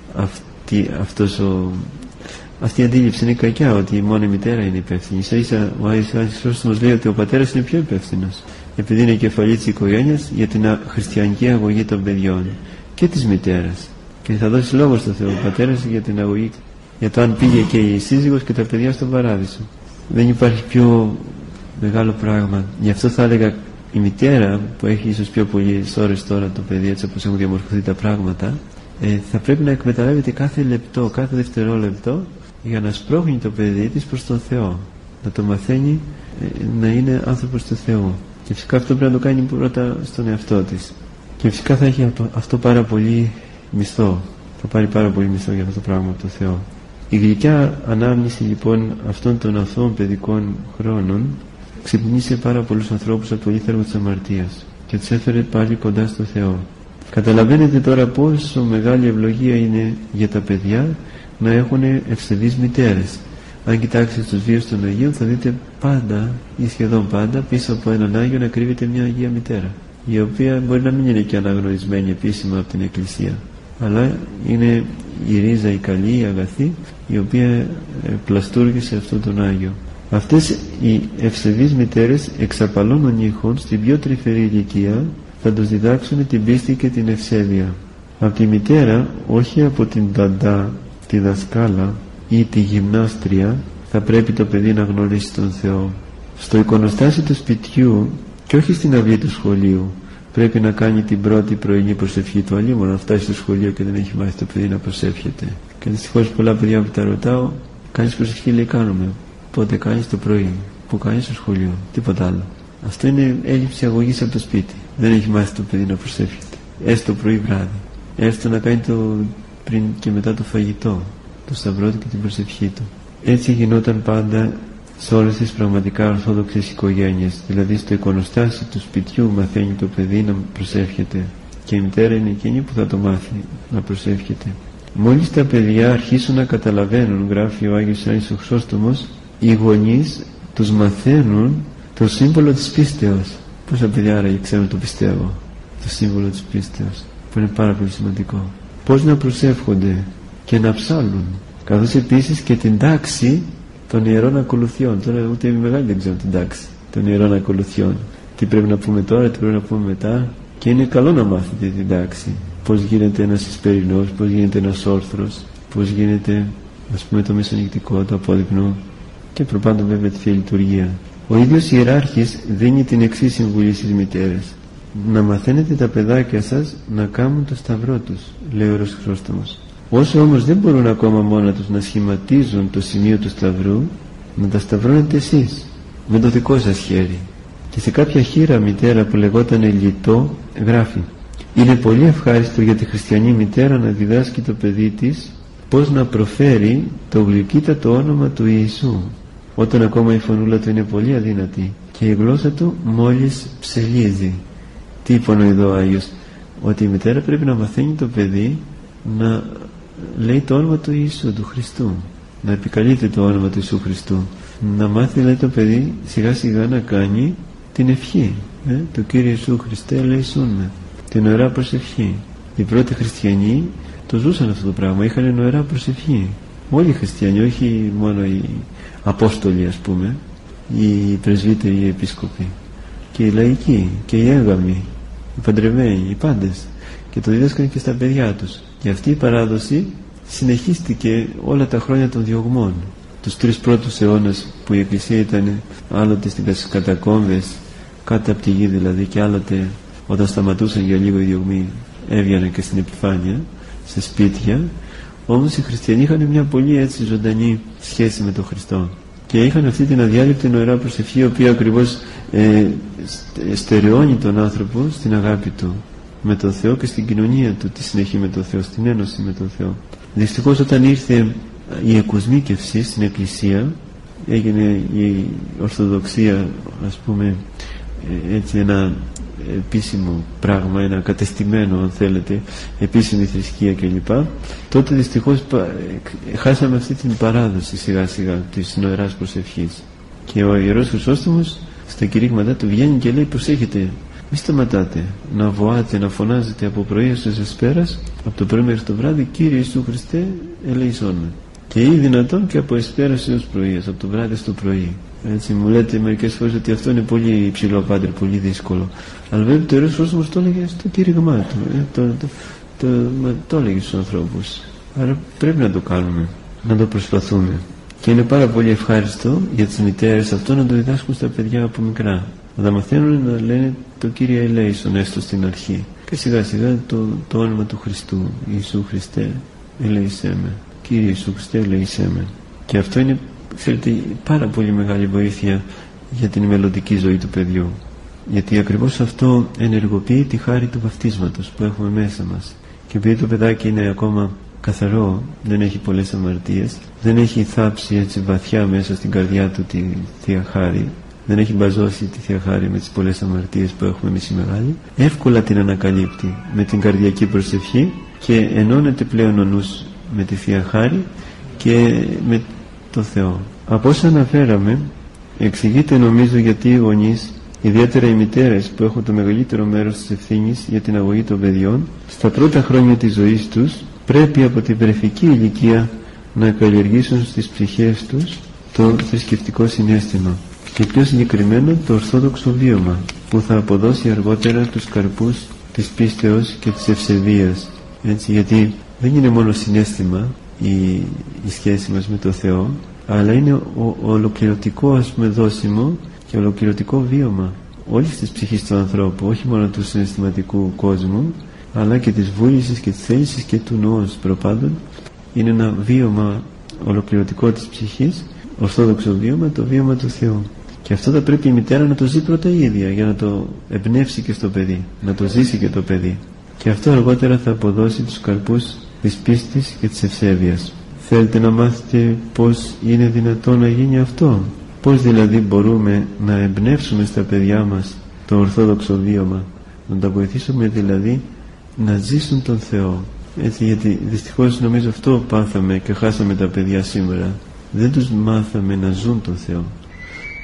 αυτή η αντίληψη είναι κακιά, ότι μόνο η μητέρα είναι υπεύθυνη. Ίσα ο Άγιος Χρήστος λέει ότι ο πατέρας είναι πιο υπεύθυνος, επειδή είναι κεφαλή της οικογένειας, για την χριστιανική αγωγή των παιδιών και της μητέρας. Και θα δώσει λόγο στο Θεό ο πατέρας για την αγωγή, για το αν πήγε και η σύζυγος και τα παιδιά στον παράδεισο. Δεν υπάρχει πιο μεγάλο πράγμα. Γι' αυτό θα έλεγα η μητέρα που έχει ίσως πιο πολλές ώρες τώρα το παιδί, έτσι όπως έχουν διαμορφωθεί τα πράγματα, θα πρέπει να εκμεταλλεύεται κάθε λεπτό, κάθε δευτερόλεπτο για να σπρώχνει το παιδί της προς τον Θεό, να το μαθαίνει να είναι άνθρωπος του Θεού. Και φυσικά αυτό πρέπει να το κάνει πρώτα στον εαυτό της, και φυσικά θα έχει αυτό πάρα πολύ μισθό, θα πάρει πάρα πολύ μισθό για αυτό το πράγμα από το Θεό. Η γλυκιά ανάμνηση λοιπόν αυτών των αθώων παιδικών χρόνων ξυπνήσε πάρα πολλούς ανθρώπους από το λίθαργο της αμαρτίας και τους έφερε πάλι κοντά στο Θεό. Καταλαβαίνετε τώρα πόσο μεγάλη ευλογία είναι για τα παιδιά να έχουν ευσεβείς μητέρες. Αν κοιτάξετε τους βίους των Αγίων θα δείτε πάντα ή σχεδόν πάντα πίσω από έναν Άγιο να κρύβεται μια Αγία Μητέρα, η οποία μπορεί να μην είναι και αναγνωρισμένη επίσημα από την Εκκλησία, αλλά είναι η ρίζα η καλή, η αγαθή, η οποία πλαστούργησε αυτόν τον Άγιο. Αυτές οι ευσεβείς μητέρες εξαπαλών ήχων στην πιο τρυφερή ηλικία θα τους διδάξουν την πίστη και την ευσέβεια. Από τη μητέρα, όχι από την δαντά, τη δασκάλα ή τη γυμνάστρια, θα πρέπει το παιδί να γνωρίσει τον Θεό. Στο εικονοστάσι του σπιτιού και όχι στην αυλή του σχολείου πρέπει να κάνει την πρώτη πρωινή προσευχή του. Αλλήμον να φτάσει στο σχολείο και δεν έχει μάθει το παιδί να προσεύχεται. Και δυστυχώς πολλά παιδιά που τα ρωτάω, κάνεις προσευχή, λέει κάνουμε. Πότε κάνεις? Το πρωί. Που κάνεις? Στο σχολείο. Τίποτα άλλο. Αυτό είναι έλλειψη αγωγής από το σπίτι. Δεν έχει μάθει το παιδί να προσεύχεται. Έστω πρωί βράδυ. Έστω να κάνει το πριν και μετά το φαγητό, το σταυρό του και την προσευχή του. Έτσι γινόταν πάντα σε όλες τις πραγματικά ορθόδοξες οικογένειες. Δηλαδή στο εικονοστάσι του σπιτιού μαθαίνει το παιδί να προσεύχεται, και η μητέρα είναι εκείνη που θα το μάθει να προσεύχεται. Μόλις τα παιδιά αρχίσουν να καταλαβαίνουν, γράφει ο Άγιος Ιωάννης ο Χρυσόστομος, οι γονείς τους μαθαίνουν Το σύμβολο της πίστεως. Πόσα παιδιά άραγε ξέρουν το πιστεύω? Το σύμβολο της πίστεως, που είναι πάρα πολύ σημαντικό. Πώς να προσεύχονται και να ψάλουν, καθώς επίσης και την τάξη των ιερών ακολουθιών. Τώρα ούτε οι μεγάλοι δεν ξέρουν την τάξη των ιερών ακολουθιών. Τι πρέπει να πούμε τώρα, τι πρέπει να πούμε μετά. Και είναι καλό να μάθετε την τάξη. Πώς γίνεται ένας Ισπερινός, πώς γίνεται ένας Όρθρος, πώς γίνεται, ας πούμε, το μεσονυχτικό, το απόδειπνο και προπάντων βέβαια τη Θεία Λειτουργία. Ο ίδιος ιεράρχης δίνει την εξής συμβουλή στις μητέρες: να μαθαίνετε τα παιδάκια σας να κάνουν το σταυρό τους, λέει ο Όρος Χρόστομος. Όσο όμως δεν μπορούν ακόμα μόνα τους να σχηματίζουν το σημείο του σταυρού, να τα σταυρώνετε εσείς με το δικό σας χέρι. Και σε κάποια χείρα μητέρα που λεγόταν Λιτό γράφει: είναι πολύ ευχάριστο για τη χριστιανή μητέρα να διδάσκει το παιδί της πώς να προφέρει το γλυκύτατο όνομα του Ιησού, όταν ακόμα η φωνούλα του είναι πολύ αδύνατη και η γλώσσα του μόλις ψελίζει. Τι υπονοεί εδώ ο Άγιος? Ότι η μητέρα πρέπει να μαθαίνει το παιδί να λέει το όνομα του Ιησού, του Χριστού, να επικαλείται το όνομα του Ιησού Χριστού, να μάθει δηλαδή το παιδί σιγά σιγά να κάνει την ευχή, το Κύριε Ιησού Χριστέ ελέησόν με, την νοερά προσευχή. Οι πρώτοι χριστιανοί το ζούσαν αυτό το πράγμα, είχαν νοερά προσευχή. Όλοι οι χριστιανοί, όχι μόνο οι Απόστολοι, ας πούμε, οι πρεσβύτεροι, οι επίσκοποι, και οι λαϊκοί και οι έγαμοι, οι παντρεμένοι, οι πάντες, και το δίδασκαν και στα παιδιά τους. Και αυτή η παράδοση συνεχίστηκε όλα τα χρόνια των διωγμών. Τους 3 πρώτους αιώνες που η Εκκλησία ήταν άλλοτε στις κατακόμβες, κάτω από τη γη δηλαδή, και άλλοτε όταν σταματούσαν για λίγο οι διωγμοί έβγαιναν και στην επιφάνεια, σε σπίτια. Όμως οι χριστιανοί είχαν μια πολύ έτσι ζωντανή σχέση με τον Χριστό και είχαν αυτή την αδιάλειπτη νοερά προσευχή, η οποία ακριβώς στερεώνει τον άνθρωπο στην αγάπη του με τον Θεό και στην κοινωνία του τη συνεχή με τον Θεό, στην ένωση με τον Θεό. Δυστυχώς όταν ήρθε η εκοσμίκευση στην Εκκλησία, έγινε η Ορθοδοξία, ας πούμε, έτσι ένα επίσημο πράγμα, ένα κατεστημένο, αν θέλετε, επίσημη θρησκεία κλπ. Τότε δυστυχώς χάσαμε αυτή την παράδοση σιγά σιγά της νοεράς προσευχής. Και ο Ιερός Χρυσόστομος στα κηρύγματα του βγαίνει και λέει: προσέχετε, μη σταματάτε να βοάτε, να φωνάζετε από πρωί έως εσπέρας, από το πρωί μέχρι το βράδυ, Κύριε Ιησού Χριστέ ελέησόν με. Και ή δυνατόν και από εσπέρας έως πρωίας, από το βράδυ στο πρωί. Έτσι μου λέτε μερικές φορές ότι αυτό είναι πολύ υψηλό, Πάτερ, πολύ δύσκολο. Αλλά βέβαια το Ιερός Χρυσόστομος το έλεγε στο κήρυγμά του, το έλεγε στους ανθρώπους. Άρα πρέπει να το κάνουμε, να το προσπαθούμε. Και είναι πάρα πολύ ευχάριστο για τις μητέρες αυτό να το διδάσκουν στα παιδιά από μικρά. Να τα μαθαίνουν να λένε το Κύριε ελέησον έστω στην αρχή. Και σιγά σιγά το όνομα του Χριστού, Ιησού Χριστέ ελέησέ με. Κύριε Ιησού Χριστέ ελέησέ με. Και αυτό είναι, ξέρετε, πάρα πολύ μεγάλη βοήθεια για την μελλοντική ζωή του παιδιού. Γιατί ακριβώς αυτό ενεργοποιεί τη χάρη του βαφτίσματος που έχουμε μέσα μας. Και επειδή το παιδάκι είναι ακόμα καθαρό, δεν έχει πολλές αμαρτίες, δεν έχει θάψει έτσι βαθιά μέσα στην καρδιά του τη Θεία Χάρη, δεν έχει μπαζώσει τη Θεία Χάρη με τις πολλές αμαρτίες που έχουμε εμείς οι μεγάλοι, εύκολα την ανακαλύπτει με την καρδιακή προσευχή και ενώνεται πλέον ο νους με τη Θεία Χάρη και με το Θεό. Από όσα αναφέραμε, εξηγείται νομίζω γιατί οι γονείς, ιδιαίτερα οι μητέρες που έχουν το μεγαλύτερο μέρος της ευθύνης για την αγωγή των παιδιών, στα πρώτα χρόνια της ζωής τους πρέπει από την βρεφική ηλικία να καλλιεργήσουν στις ψυχές τους το θρησκευτικό συναίσθημα και πιο συγκεκριμένα το ορθόδοξο βίωμα που θα αποδώσει αργότερα τους καρπούς της πίστεως και της ευσεβίας. Έτσι, γιατί δεν είναι μόνο συναίσθημα η σχέση μας με το Θεό, αλλά είναι ολοκληρωτικό, ας πούμε, δόσιμο και ολοκληρωτικό βίωμα όλης της ψυχής του ανθρώπου, όχι μόνο του συναισθηματικού κόσμου, αλλά και της βούλησης και της θέλησης και του νοός προπάντων. Είναι ένα βίωμα ολοκληρωτικό της ψυχής, ορθόδοξο βίωμα, το βίωμα του Θεού. Και αυτό θα πρέπει η μητέρα να το ζει πρώτα η ίδια, για να το εμπνεύσει και στο παιδί, να το ζήσει και το παιδί. Και αυτό αργότερα θα αποδώσει τους καρπούς της πίστης και της ευσέβειας. Θέλετε να μάθετε πώς είναι δυνατόν να γίνει αυτό? Πώς δηλαδή μπορούμε να εμπνεύσουμε στα παιδιά μας το ορθόδοξο βίωμα, να τα βοηθήσουμε δηλαδή να ζήσουν τον Θεό. Έτσι, γιατί δυστυχώς νομίζω αυτό πάθαμε και χάσαμε τα παιδιά σήμερα. Δεν τους μάθαμε να ζουν τον Θεό.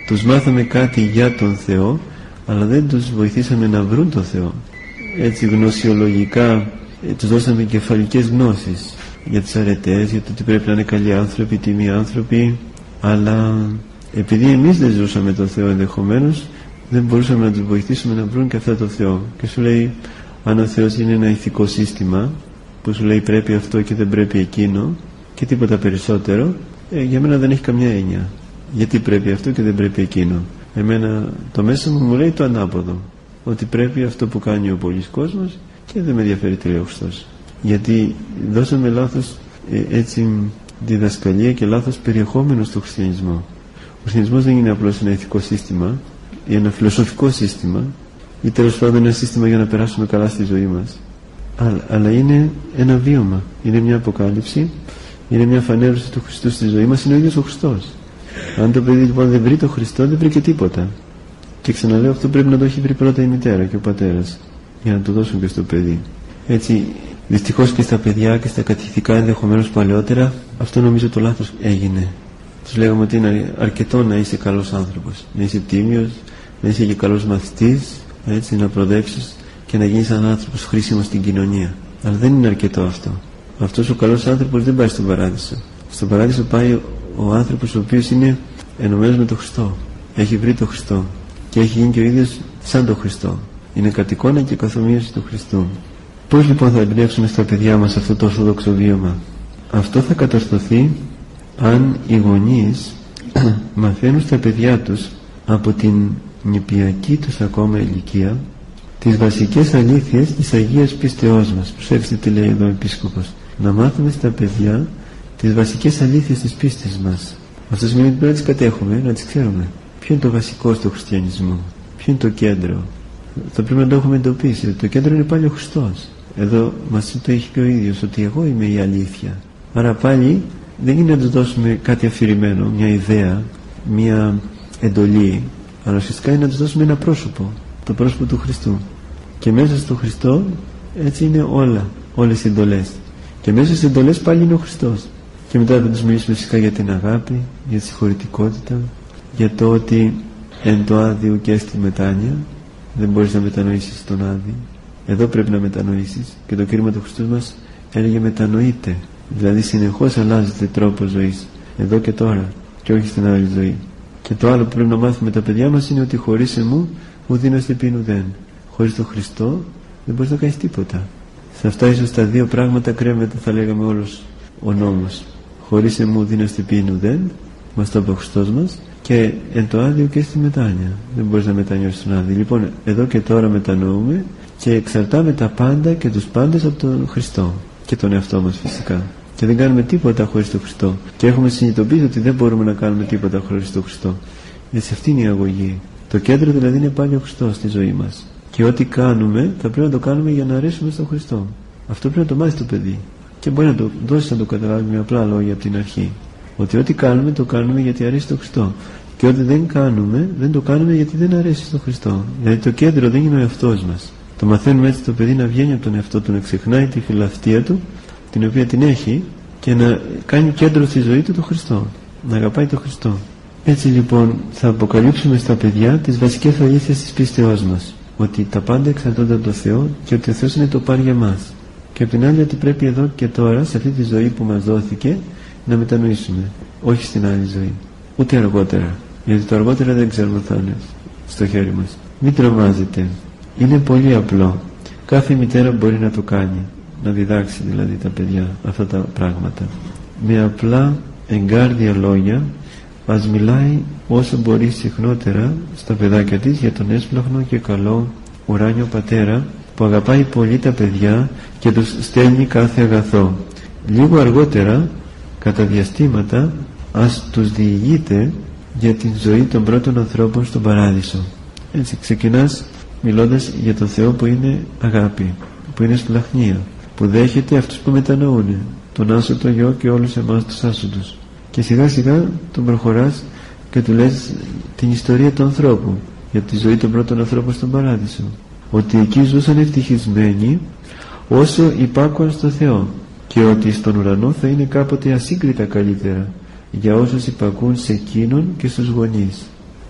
τους μάθαμε κάτι για τον Θεό, αλλά δεν τους βοηθήσαμε να βρουν τον Θεό. Έτσι γνωσιολογικά τους δώσαμε κεφαλικές γνώσεις για τις αρετές, για το ότι πρέπει να είναι καλοί άνθρωποι, τίμοι άνθρωποι, αλλά επειδή εμείς δεν ζούσαμε τον Θεό ενδεχομένως, δεν μπορούσαμε να τους βοηθήσουμε να βρουν και αυτά τον Θεό. Και σου λέει, αν ο Θεός είναι ένα ηθικό σύστημα που σου λέει πρέπει αυτό και δεν πρέπει εκείνο και τίποτα περισσότερο, για μένα δεν έχει καμιά έννοια. Γιατί πρέπει αυτό και δεν πρέπει εκείνο? Εμένα το μέσα μου λέει το ανάποδο, ότι πρέπει αυτό που κάνει ο πολύς κόσμος και δεν με ενδιαφέρει τι λέει ο Χριστός. Γιατί δώσαμε λάθος έτσι διδασκαλία και λάθος περιεχόμενο στο χριστιανισμό. Ο χριστιανισμός δεν είναι απλώς ένα ηθικό σύστημα ή ένα φιλοσοφικό σύστημα ή τέλος πάντων ένα σύστημα για να περάσουμε καλά στη ζωή μας, αλλά είναι ένα βίωμα, είναι μια αποκάλυψη, είναι μια φανέρωση του Χριστού στη ζωή μας, είναι ο ίδιος ο Χριστός. Αν το παιδί λοιπόν δεν βρει τον Χριστό, δεν βρει και τίποτα. Και ξαναλέω, αυτό πρέπει να το έχει βρει πρώτα η μητέρα και ο πατέρας για να το δώσουν και στο παιδί. Έτσι δυστυχώς και στα παιδιά και στα κατηχητικά ενδεχομένως παλαιότερα αυτό νομίζω το λάθος έγινε. Τους λέγαμε ότι είναι αρκετό να είσαι καλός άνθρωπος, να είσαι τίμιος, να είσαι και καλός μαθητής, έτσι, να προοδεύσεις και να γίνεις έναν άνθρωπος χρήσιμος στην κοινωνία. Αλλά δεν είναι αρκετό αυτό. Αυτός ο καλός άνθρωπος δεν πάει στον παράδεισο. Στον παράδεισο πάει ο άνθρωπος ο οποίος είναι ενωμένος με τον Χριστό. Έχει βρει τον Χριστό και έχει γίνει και ο ίδιος σαν τον Χριστό. Είναι κατ' εικόνα και καθομοίωση του Χριστού. Πώς λοιπόν θα εμπνεύσουμε στα παιδιά μας αυτό το ορθόδοξο βίωμα? Αυτό θα κατορθωθεί αν οι γονείς μαθαίνουν στα παιδιά τους από την νηπιακή τους ακόμα ηλικία τις βασικές αλήθειες της Αγίας Πίστεώς μας. Προσέξτε τι λέει εδώ ο Επίσκοπος. Να μάθουμε στα παιδιά τις βασικές αλήθειες της πίστης μας. Αυτό σημαίνει ότι πρέπει να τις κατέχουμε, να τις ξέρουμε. Ποιο είναι το βασικό στο χριστιανισμό? Ποιο είναι το κέντρο? Θα πρέπει να το έχουμε εντοπίσει. Το κέντρο είναι πάλι ο Χριστός. Εδώ μας το έχει πει ο ίδιος, ότι εγώ είμαι η αλήθεια. Άρα πάλι δεν είναι να τους δώσουμε κάτι αφηρημένο, μια ιδέα, μια εντολή, αλλά ουσιαστικά είναι να τους δώσουμε ένα πρόσωπο, το πρόσωπο του Χριστού. Και μέσα στο Χριστό έτσι είναι όλες οι εντολές. Και μέσα στις εντολές πάλι είναι ο Χριστός. Και μετά θα τους μιλήσουμε φυσικά για την αγάπη, για τη συγχωρητικότητα, για το ότι εν το άδειο και στη μετάνοια. Δεν μπορείς να μετανοήσεις τον άδειο. Εδώ πρέπει να μετανοήσεις. Και το κήρυγμα του Χριστού μας έλεγε μετανοείτε. Δηλαδή συνεχώς αλλάζεται τρόπο ζωής. Εδώ και τώρα. Και όχι στην άλλη ζωή. Και το άλλο που πρέπει να μάθουμε τα παιδιά μας είναι ότι χωρίς εμού ουδήνωστε πίν ουδέν. Χωρίς τον Χριστό δεν μπορείς να κάνεις τίποτα. Σε αυτά ίσως τα δύο πράγματα κρέμεται, θα λέγαμε, όλος ο νόμος. Χωρίς εμού ουδήνωστε πίν ουδέν, μας το είπε ο Χριστός μας, και εν το άδειο και στη μετάνοια. Δεν μπορείς να μετανιώσεις τον άδειο. Λοιπόν, εδώ και τώρα μετανοούμε και εξαρτάμε τα πάντα και τους πάντες από τον Χριστό και τον εαυτό μας φυσικά. Και δεν κάνουμε τίποτα χωρίς τον Χριστό. Και έχουμε συνειδητοποιήσει ότι δεν μπορούμε να κάνουμε τίποτα χωρίς τον Χριστό. Έτσι αυτή είναι η αγωγή. Το κέντρο δηλαδή είναι πάλι ο Χριστός στη ζωή μας. Και ό,τι κάνουμε θα πρέπει να το κάνουμε για να αρέσουμε στον Χριστό. Αυτό πρέπει να το μάθει το παιδί. Και μπορεί να το δώσει να το καταλάβει με απλά λόγια από την αρχή. Ότι ό,τι κάνουμε το κάνουμε γιατί αρέσει τον Χριστό. Και ό,τι δεν κάνουμε, δεν το κάνουμε γιατί δεν αρέσει στον Χριστό. Δηλαδή το κέντρο δεν είναι ο εαυτός μας. Το μαθαίνουμε έτσι το παιδί να βγαίνει από τον εαυτό του, να ξεχνάει τη φιλαυτία του, την οποία την έχει, και να κάνει κέντρο στη ζωή του τον Χριστό. Να αγαπάει τον Χριστό. Έτσι λοιπόν θα αποκαλύψουμε στα παιδιά τις βασικές αλήθειες της πίστεώς μας. Ότι τα πάντα εξαρτώνται από τον Θεό και ότι ο Θεός είναι το πάρ για μας. Και από την άλλη ότι πρέπει εδώ και τώρα, σε αυτή τη ζωή που μας δόθηκε, να μετανοήσουμε. Όχι στην άλλη ζωή. Ούτε αργότερα. Γιατί το αργότερα δεν ξέρουμε θα είναι στο χέρι μας. Μην τρομάζετε. Είναι πολύ απλό. Κάθε μητέρα μπορεί να το κάνει. Να διδάξει δηλαδή τα παιδιά αυτά τα πράγματα. Με απλά εγκάρδια λόγια ας μιλάει όσο μπορεί συχνότερα στα παιδάκια της για τον έσπλαχνο και καλό ουράνιο πατέρα που αγαπάει πολύ τα παιδιά και τους στέλνει κάθε αγαθό. Λίγο αργότερα, κατά διαστήματα, ας τους διηγείται για την ζωή των πρώτων ανθρώπων στον παράδεισο. Έτσι ξεκινάς μιλώντας για τον Θεό που είναι αγάπη, που είναι σπλαχνία, που δέχεται αυτούς που μετανοούν, τον άσωτο Γιο και όλους εμάς τους άσωτους. Και σιγά σιγά τον προχωράς και του λες την ιστορία του ανθρώπου, για τη ζωή των πρώτων ανθρώπων στον παράδεισο. Ότι εκεί ζούσαν ευτυχισμένοι όσο υπάκουαν στο Θεό, και ότι στον ουρανό θα είναι κάποτε ασύγκριτα καλύτερα για όσους υπακούν σε εκείνον και στους γονείς.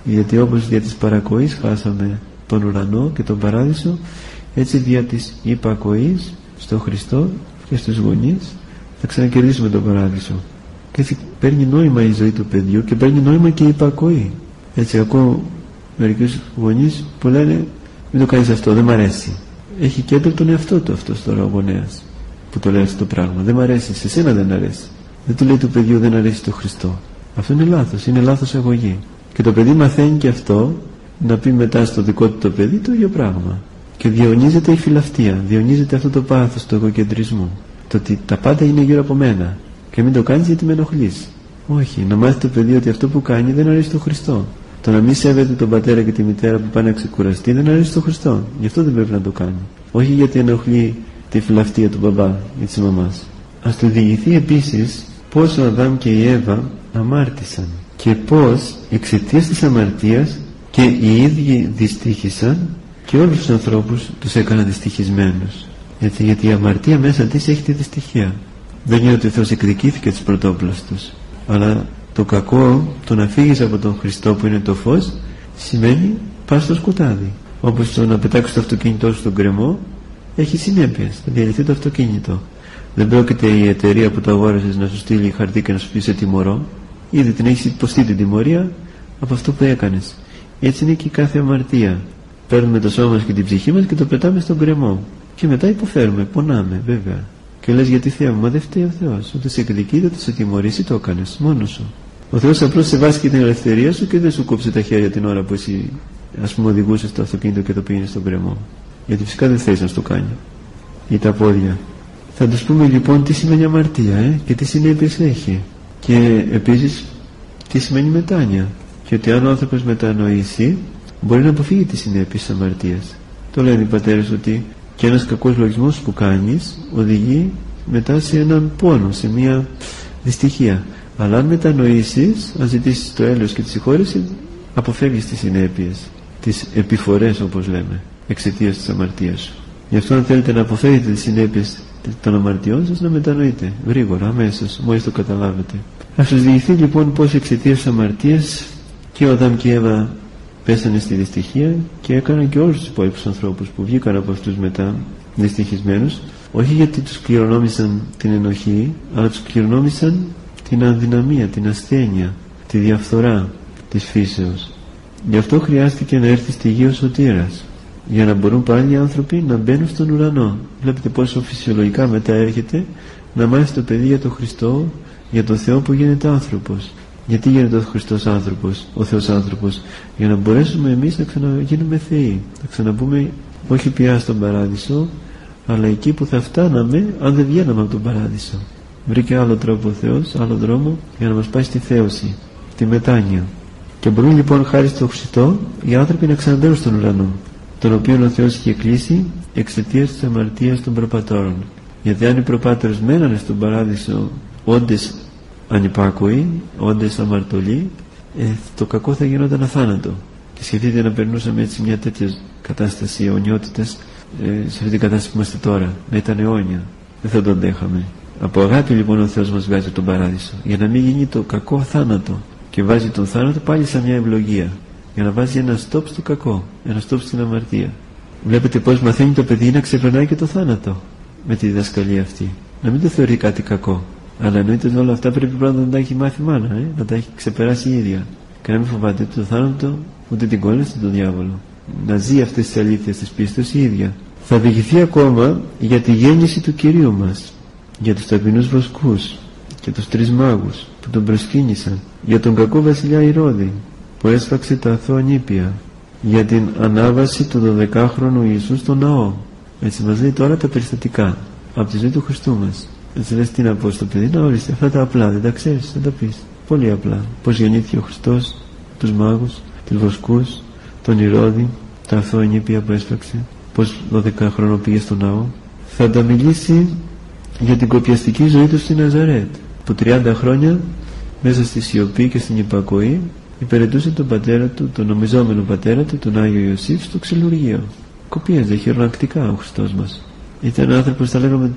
Γιατί όπως δια της παρακοής χάσαμε τον ουρανό και τον παράδεισο, έτσι δια της υπακοής στον Χριστό και στους γονείς θα ξανακερδίσουμε τον παράδεισο. Και έτσι παίρνει νόημα η ζωή του παιδιού και παίρνει νόημα και η υπακοή. Έτσι ακούω μερικούς γονείς που λένε μην το κάνεις αυτό, δεν μ' αρέσει. Έχει κέντρο τον εαυτό του αυτός τώρα ο γονέας που το λέει αυτό το πράγμα. Δεν μ' αρέσει, σε σένα δεν αρέσει. Δεν του λέει του παιδιού δεν αρέσει το Χριστό. Αυτό είναι λάθος, είναι λάθος αγωγή. Και το παιδί μαθαίνει και αυτό να πει μετά στο δικό του το παιδί το ίδιο πράγμα. Και διαιωνίζεται η φιλαυτία, διαιωνίζεται αυτό το πάθος του εγωκεντρισμού. Το ότι τα πάντα είναι γύρω από μένα και μην το κάνεις γιατί με ενοχλείς. Όχι, να μάθει το παιδί ότι αυτό που κάνει δεν αρέσει το Χριστό. Το να μην σέβεται τον πατέρα και τη μητέρα που πάνε να ξεκουραστεί δεν αρέσει το Χριστό. Γι' αυτό δεν πρέπει να το κάνει. Όχι γιατί ενοχλεί τη φιλαυτία του μπαμπά ή της μαμάς. Ας του διηγηθεί επίσης πώς ο Αδάμ και η Εύα αμάρτησαν και πώς εξαιτίας της αμαρτίας και οι ίδιοι δυστύχησαν και όλους τους ανθρώπους τους έκαναν δυστυχισμένους. Γιατί η αμαρτία μέσα της έχει τη δυστυχία. Δεν είναι ότι ο Θεός εκδικήθηκε τους πρωτόπλαστους, αλλά το κακό, το να φύγεις από τον Χριστό που είναι το φως, σημαίνει πας στο σκοτάδι. Όπως το να πετάξεις το αυτοκίνητό σου στον γκρεμό έχει συνέπειες, θα διαλυθεί το αυτοκίνητο. Δεν πρόκειται η εταιρεία που το αγόρασες να σου στείλει χαρτί και να σου πει σε τιμωρώ. Ήδη την έχεις υποστεί την τιμωρία από αυτό που έκανες. Έτσι είναι και κάθε αμαρτία. Παίρνουμε το σώμα μας και την ψυχή μας και το πετάμε στον γκρεμό. Και μετά υποφέρουμε, πονάμε βέβαια. Και λες γιατί Θεέ μου, μα δεν φταίει ο Θεός. Ούτε σε εκδικεί, ούτε σε τιμωρήσει, το έκανες μόνος σου. Ο Θεός απλώς σε βάσκει την ελευθερία σου και δεν σου κόψε τα χέρια την ώρα που εσύ οδηγούσες το αυτοκίνητο και το πήγαινες στον γκρεμό. Γιατί φυσικά δεν θέλεις να σου το κάνει. Ή τα πόδια. Θα τους πούμε λοιπόν τι σημαίνει αμαρτία και τι συνέπειες έχει. Και επίσης τι σημαίνει μετάνοια. Και ότι αν ο άνθρωπος μετανοήσει μπορεί να αποφύγει τις συνέπειες της αμαρτίας. Το λένε οι πατέρες ότι και ένας κακός λογισμός που κάνεις οδηγεί μετά σε έναν πόνο, σε μια δυστυχία. Αλλά αν μετανοήσεις, αν ζητήσεις το έλεος και τη συγχώρεση, αποφεύγεις τις συνέπειες, τις επιφορές όπως λέμε, εξαιτίας της αμαρτίας σου. Γι' αυτό αν θέλετε να αποφεύγετε τις συνέπειες των αμαρτιών σας, να μετανοείτε γρήγορα, αμέσως, μόλις το καταλάβετε. Ας σας διηγηθεί λοιπόν πως εξαιτίας της αμαρτίας και ο Αδάμ και η Εύα πέσανε στη δυστυχία και έκαναν και όλους τους υπόλοιπους ανθρώπους που βγήκαν από αυτούς μετά δυστυχισμένους, όχι γιατί τους κληρονόμησαν την ενοχή, αλλά τους κληρονόμησαν την αδυναμία, την ασθένεια, τη διαφθορά της φύσεως. Γι' αυτό χρειάστηκε να έρθει στη γη ο Σωτήρας, για να μπορούν πάλι οι άνθρωποι να μπαίνουν στον ουρανό. Βλέπετε πόσο φυσιολογικά μετά έρχεται να μάθει το παιδί για τον Χριστό, για τον Θεό που γίνεται άνθρωπος. Γιατί γίνεται ο Χριστός άνθρωπος, ο Θεός άνθρωπος? Για να μπορέσουμε εμείς να ξαναγίνουμε θεοί, να ξαναμπούμε όχι πια στον παράδεισο, αλλά εκεί που θα φτάναμε αν δεν βγαίναμε από τον παράδεισο. Βρήκε άλλο τρόπο ο Θεός, άλλο δρόμο για να μας πάει στη θέωση, τη μετάνοια. Και μπορούν λοιπόν χάρη στο Χριστό οι άνθρωποι να ξαναμπαίνουν στον ουρανό, τον οποίο ο Θεός είχε κλείσει εξαιτίας της αμαρτίας των προπατώρων. Γιατί αν οι προπάτορες μένανε στον παράδεισο όντες ανυπάκοοι, όντες αμαρτωλοί, το κακό θα γινόταν αθάνατο. Και σκεφτείτε να περνούσαμε έτσι μια τέτοια κατάσταση αιωνιότητας, σε αυτή την κατάσταση που είμαστε τώρα, να ήταν αιώνια. Δεν θα τον αντέχαμε. Από αγάπη λοιπόν ο Θεός μας βγάζει τον παράδεισο, για να μην γίνει το κακό θάνατο. Και βάζει τον θάνατο πάλι σαν μια ευλογία, για να βάζει ένα στόπ στο κακό, ένα στόπ στην αμαρτία. Βλέπετε πως μαθαίνει το παιδί να ξεπερνάει και το θάνατο με τη διδασκαλία αυτή. Να μην το θεωρεί κάτι κακό. Αλλά εννοείται ότι όλα αυτά πρέπει πρώτα να τα έχει μάθει μάνα, να τα έχει ξεπεράσει η ίδια. Και να μην φοβάται ούτε το θάνατο, ούτε την κόλαση, ούτε τον διάβολο. Να ζει αυτές τις αλήθειες της πίστης η ίδια. Θα διηγηθεί ακόμα για τη γέννηση του Κυρίου μας, για τους ταπεινούς βοσκούς και τους τρεις μάγους που τον προσκύνησαν, για τον κακό βασιλιά Ηρώδη που έσφαξε τα αθώα νήπια, για την ανάβαση του 12χρονου Ιησού στο ναό. Έτσι μας λέει τώρα τα περιστατικά από τη ζωή του Χριστού μας. Έτσι λες τι να πω στο παιδί, να ορίστε αυτά τα απλά, δεν τα ξέρεις, δεν τα πεις. Πολύ απλά. Πώς γεννήθηκε ο Χριστός, τους μάγους, τους βοσκούς, τον Ηρώδη, τα αθώα νήπια που έσφαξε, πως 12χρονο πήγε στο ναό. Θα τα μιλήσει για την κοπιαστική ζωή του στη Ναζαρέτ, που 30 χρόνια μέσα στη σιωπή και στην υπακοή υπηρετούσε τον πατέρα του, τον νομιζόμενο πατέρα του, τον Άγιο Ιωσήφ, στο ξυλουργείο. Κοπίαζε χειρονακτικά ο Χριστός μας. Ήταν άνθρωπος, θα λέγαμε,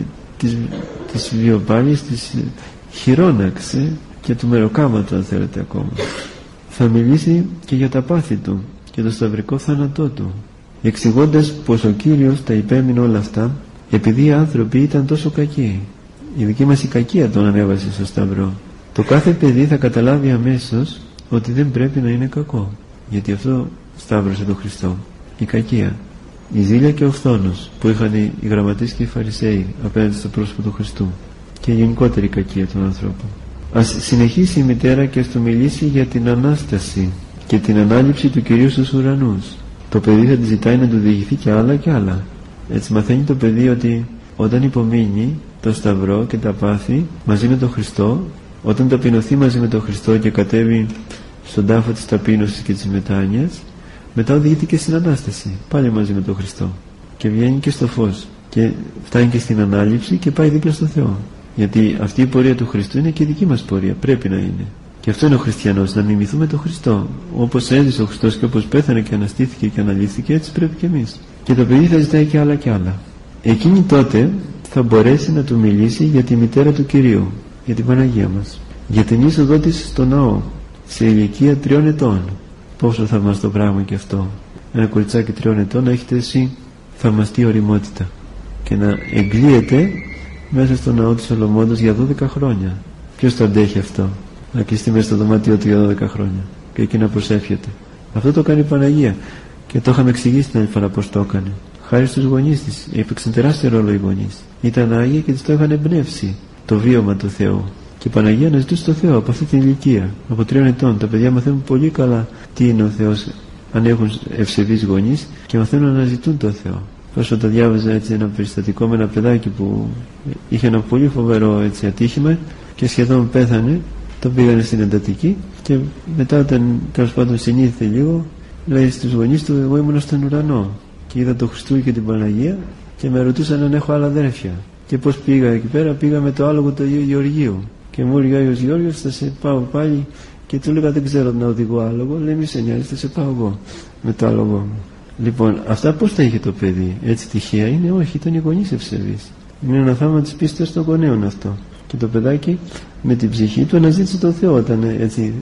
της βιοπάλης, της χειρόναξε και του μεροκάματου, αν θέλετε ακόμα. θα μιλήσει και για τα πάθη του και το σταυρικό θάνατό του, εξηγώντας πως ο Κύριος τα υπέμεινε όλα αυτά επειδή οι άνθρωποι ήταν τόσο κακοί. Η δική μας η κακία τον ανέβασε στο σταυρό. Το κάθε παιδί θα καταλάβει αμέσως ότι δεν πρέπει να είναι κακό, γιατί αυτό σταύρωσε τον Χριστό. Η κακία, η ζήλια και ο φθόνος που είχαν οι γραμματείς και οι Φαρισαίοι απέναντι στο πρόσωπο του Χριστού, και η γενικότερη κακία των ανθρώπων. Ας συνεχίσει η μητέρα και ας του μιλήσει για την Ανάσταση και την ανάληψη του Κυρίου στους ουρανούς. Το παιδί θα τη ζητάει να του διηγηθεί και άλλα και άλλα. Έτσι μαθαίνει το παιδί ότι όταν υπομείνει το σταυρό και τα πάθη μαζί με τον Χριστό, όταν ταπεινωθεί μαζί με τον Χριστό και κατέβει στον τάφο της ταπείνωσης και της μετάνοιας, μετά οδηγείται και στην Ανάσταση πάλι μαζί με τον Χριστό και βγαίνει και στο φως και φτάνει και στην ανάληψη και πάει δίπλα στο Θεό. Γιατί αυτή η πορεία του Χριστού είναι και η δική μας πορεία, πρέπει να είναι. Και αυτό είναι ο χριστιανός, να μιμηθούμε τον Χριστό. Όπως έζησε ο Χριστός και όπως πέθανε και αναστήθηκε και αναλύθηκε, έτσι πρέπει και εμείς. Και το παιδί θα ζητάει και άλλα και άλλα. Εκείνη τότε θα μπορέσει να του μιλήσει για τη μητέρα του Κυρίου, για την Παναγία μας, για την είσοδό της στο ναό σε ηλικία 3 ετών. Πόσο θαυμαστό πράγμα και αυτό, ένα κοριτσάκι 3 ετών να έχετε εσύ θαυμαστή ωριμότητα και να εγκλείεται μέσα στο ναό του Σολομώντος για 12 χρόνια. Ποιος το αντέχει αυτό, να κλειστεί μέσα στο δωμάτιό του για 12 χρόνια και εκεί να προσεύχεται? Αυτό το κάνει η Παναγία και το είχαμε εξηγήσει την άλλη φορά πως το έκανε. Χάρη στους γονείς της, έπαιξαν τεράστιο ρόλο οι γονείς. Ήταν Άγιοι και της το είχαν εμπνεύσει το βίωμα του Θεού. Και η Παναγία αναζητούσε το Θεό από αυτή την ηλικία, από 3 ετών. Τα παιδιά μαθαίνουν πολύ καλά τι είναι ο Θεός, αν έχουν ευσεβείς γονείς, και μαθαίνουν να αναζητούν το Θεό. Όσο το διάβαζα έτσι ένα περιστατικό με ένα παιδάκι που είχε ένα πολύ φοβερό έτσι ατύχημα και σχεδόν πέθανε, το πήγανε στην εντατική και μετά όταν τέλος πάντων συνήθιε λίγο, λέει στους γονείς του: εγώ ήμουν στον ουρανό και είδα τον Χριστό και την Παναγία και με ρωτούσαν αν έχω άλλα αδέρφια. Και πώς πήγα εκεί πέρα? Πήγα με το άλογο του Αγίου Γεωργίου. Και μου έλεγε ο Άγιος Γεώργιος: θα σε πάω πάλι. Και του έλεγα: δεν ξέρω να οδηγώ άλογο. Λέει: μη σε νοιάζει, θα σε πάω εγώ με το άλογο μου. Λοιπόν, αυτά πώς τα είχε το παιδί? Έτσι τυχαία είναι? Όχι, ήταν οι γονείς ευσεβείς. Είναι ένα θαύμα της πίστης των γονέων αυτό. Και το παιδάκι με την ψυχή του αναζήτησε τον Θεό όταν έτσι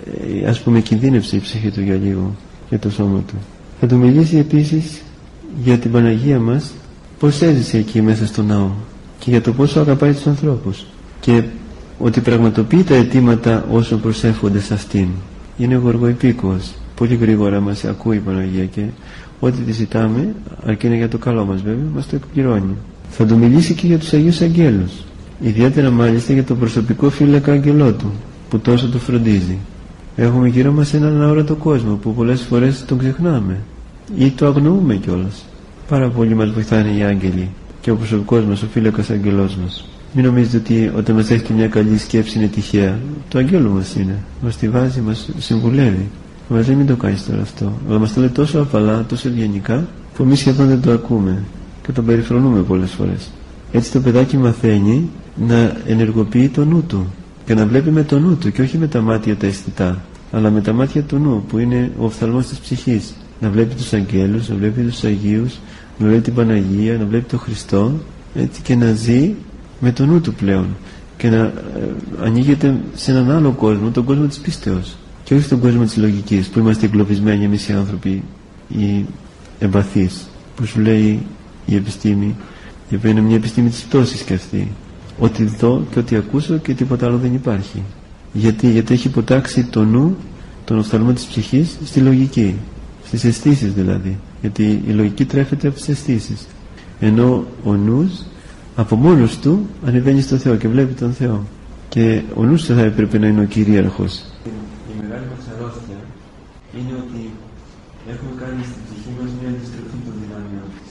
ας πούμε κινδύνευσε η ψυχή του για λίγο, για το σώμα του. Θα του μιλήσει επίσης για την Παναγία μας, πώς έζησε εκεί μέσα στο ναό και για το πόσο αγαπάει τους ανθρώπους και ότι πραγματοποιεί τα αιτήματα όσων προσεύχονται σε αυτήν. Είναι γοργοϊπίκος, πολύ γρήγορα μας ακούει η Παναγία και ό,τι τη ζητάμε, αρκεί είναι για το καλό μας βέβαια, μας το εκπληρώνει. Θα του μιλήσει και για τους Αγίους Αγγέλους, ιδιαίτερα μάλιστα για το προσωπικό φύλακα αγγελό του που τόσο το φροντίζει. Έχουμε γύρω μας έναν αόρατο κόσμο που πολλές φορές τον ξεχνάμε ή το αγνοούμε κιόλας. Πάρα πολύ μας βοηθάνε οι άγγελοι και ο προσωπικός μας, ο φύλακας αγγελός μας. Μην νομίζετε ότι όταν μας έχετε μια καλή σκέψη είναι τυχαία. Το αγγέλο μας είναι. Μας τη βάζει, μας συμβουλεύει. Μας λέει: μην το κάνεις τώρα αυτό. Αλλά μας το λέει τόσο απαλά, τόσο ευγενικά, που εμείς σχεδόν δεν το ακούμε και τον περιφρονούμε πολλές φορές. Έτσι το παιδάκι μαθαίνει να ενεργοποιεί το νου του και να βλέπει με το νου του και όχι με τα μάτια τα αισθητά, αλλά με τα μάτια του νου που είναι ο οφθαλμός της ψυχής. Να βλέπει τους αγγέλους, να βλέπει τους Αγίους, να βλέπει την Παναγία, να βλέπει τον Χριστό, έτσι, και να ζει με το νου του πλέον και να ανοίγεται σε έναν άλλο κόσμο, τον κόσμο της πίστεως και όχι στον κόσμο της λογικής που είμαστε εγκλωβισμένοι εμείς οι άνθρωποι, οι εμπαθείς, που σου λέει η επιστήμη, η οποία είναι μια επιστήμη της πτώσης και αυτή, ότι δω και ότι ακούσω και τίποτα άλλο δεν υπάρχει. Γιατί έχει υποτάξει το νου, τον οφθαλμό της ψυχής, στη λογική, στις αισθήσεις δηλαδή, γιατί η λογική τρέφεται από τις αισθήσεις, ενώ ο νους από μόνος του ανεβαίνει στο Θεό και βλέπει τον Θεό και ο νους θα έπρεπε να είναι ο κυρίαρχος. Η μεγάλη μας αρρώστια είναι ότι έχουμε κάνει στην ψυχή μας μια αντιστροφή των δυνάμεων της.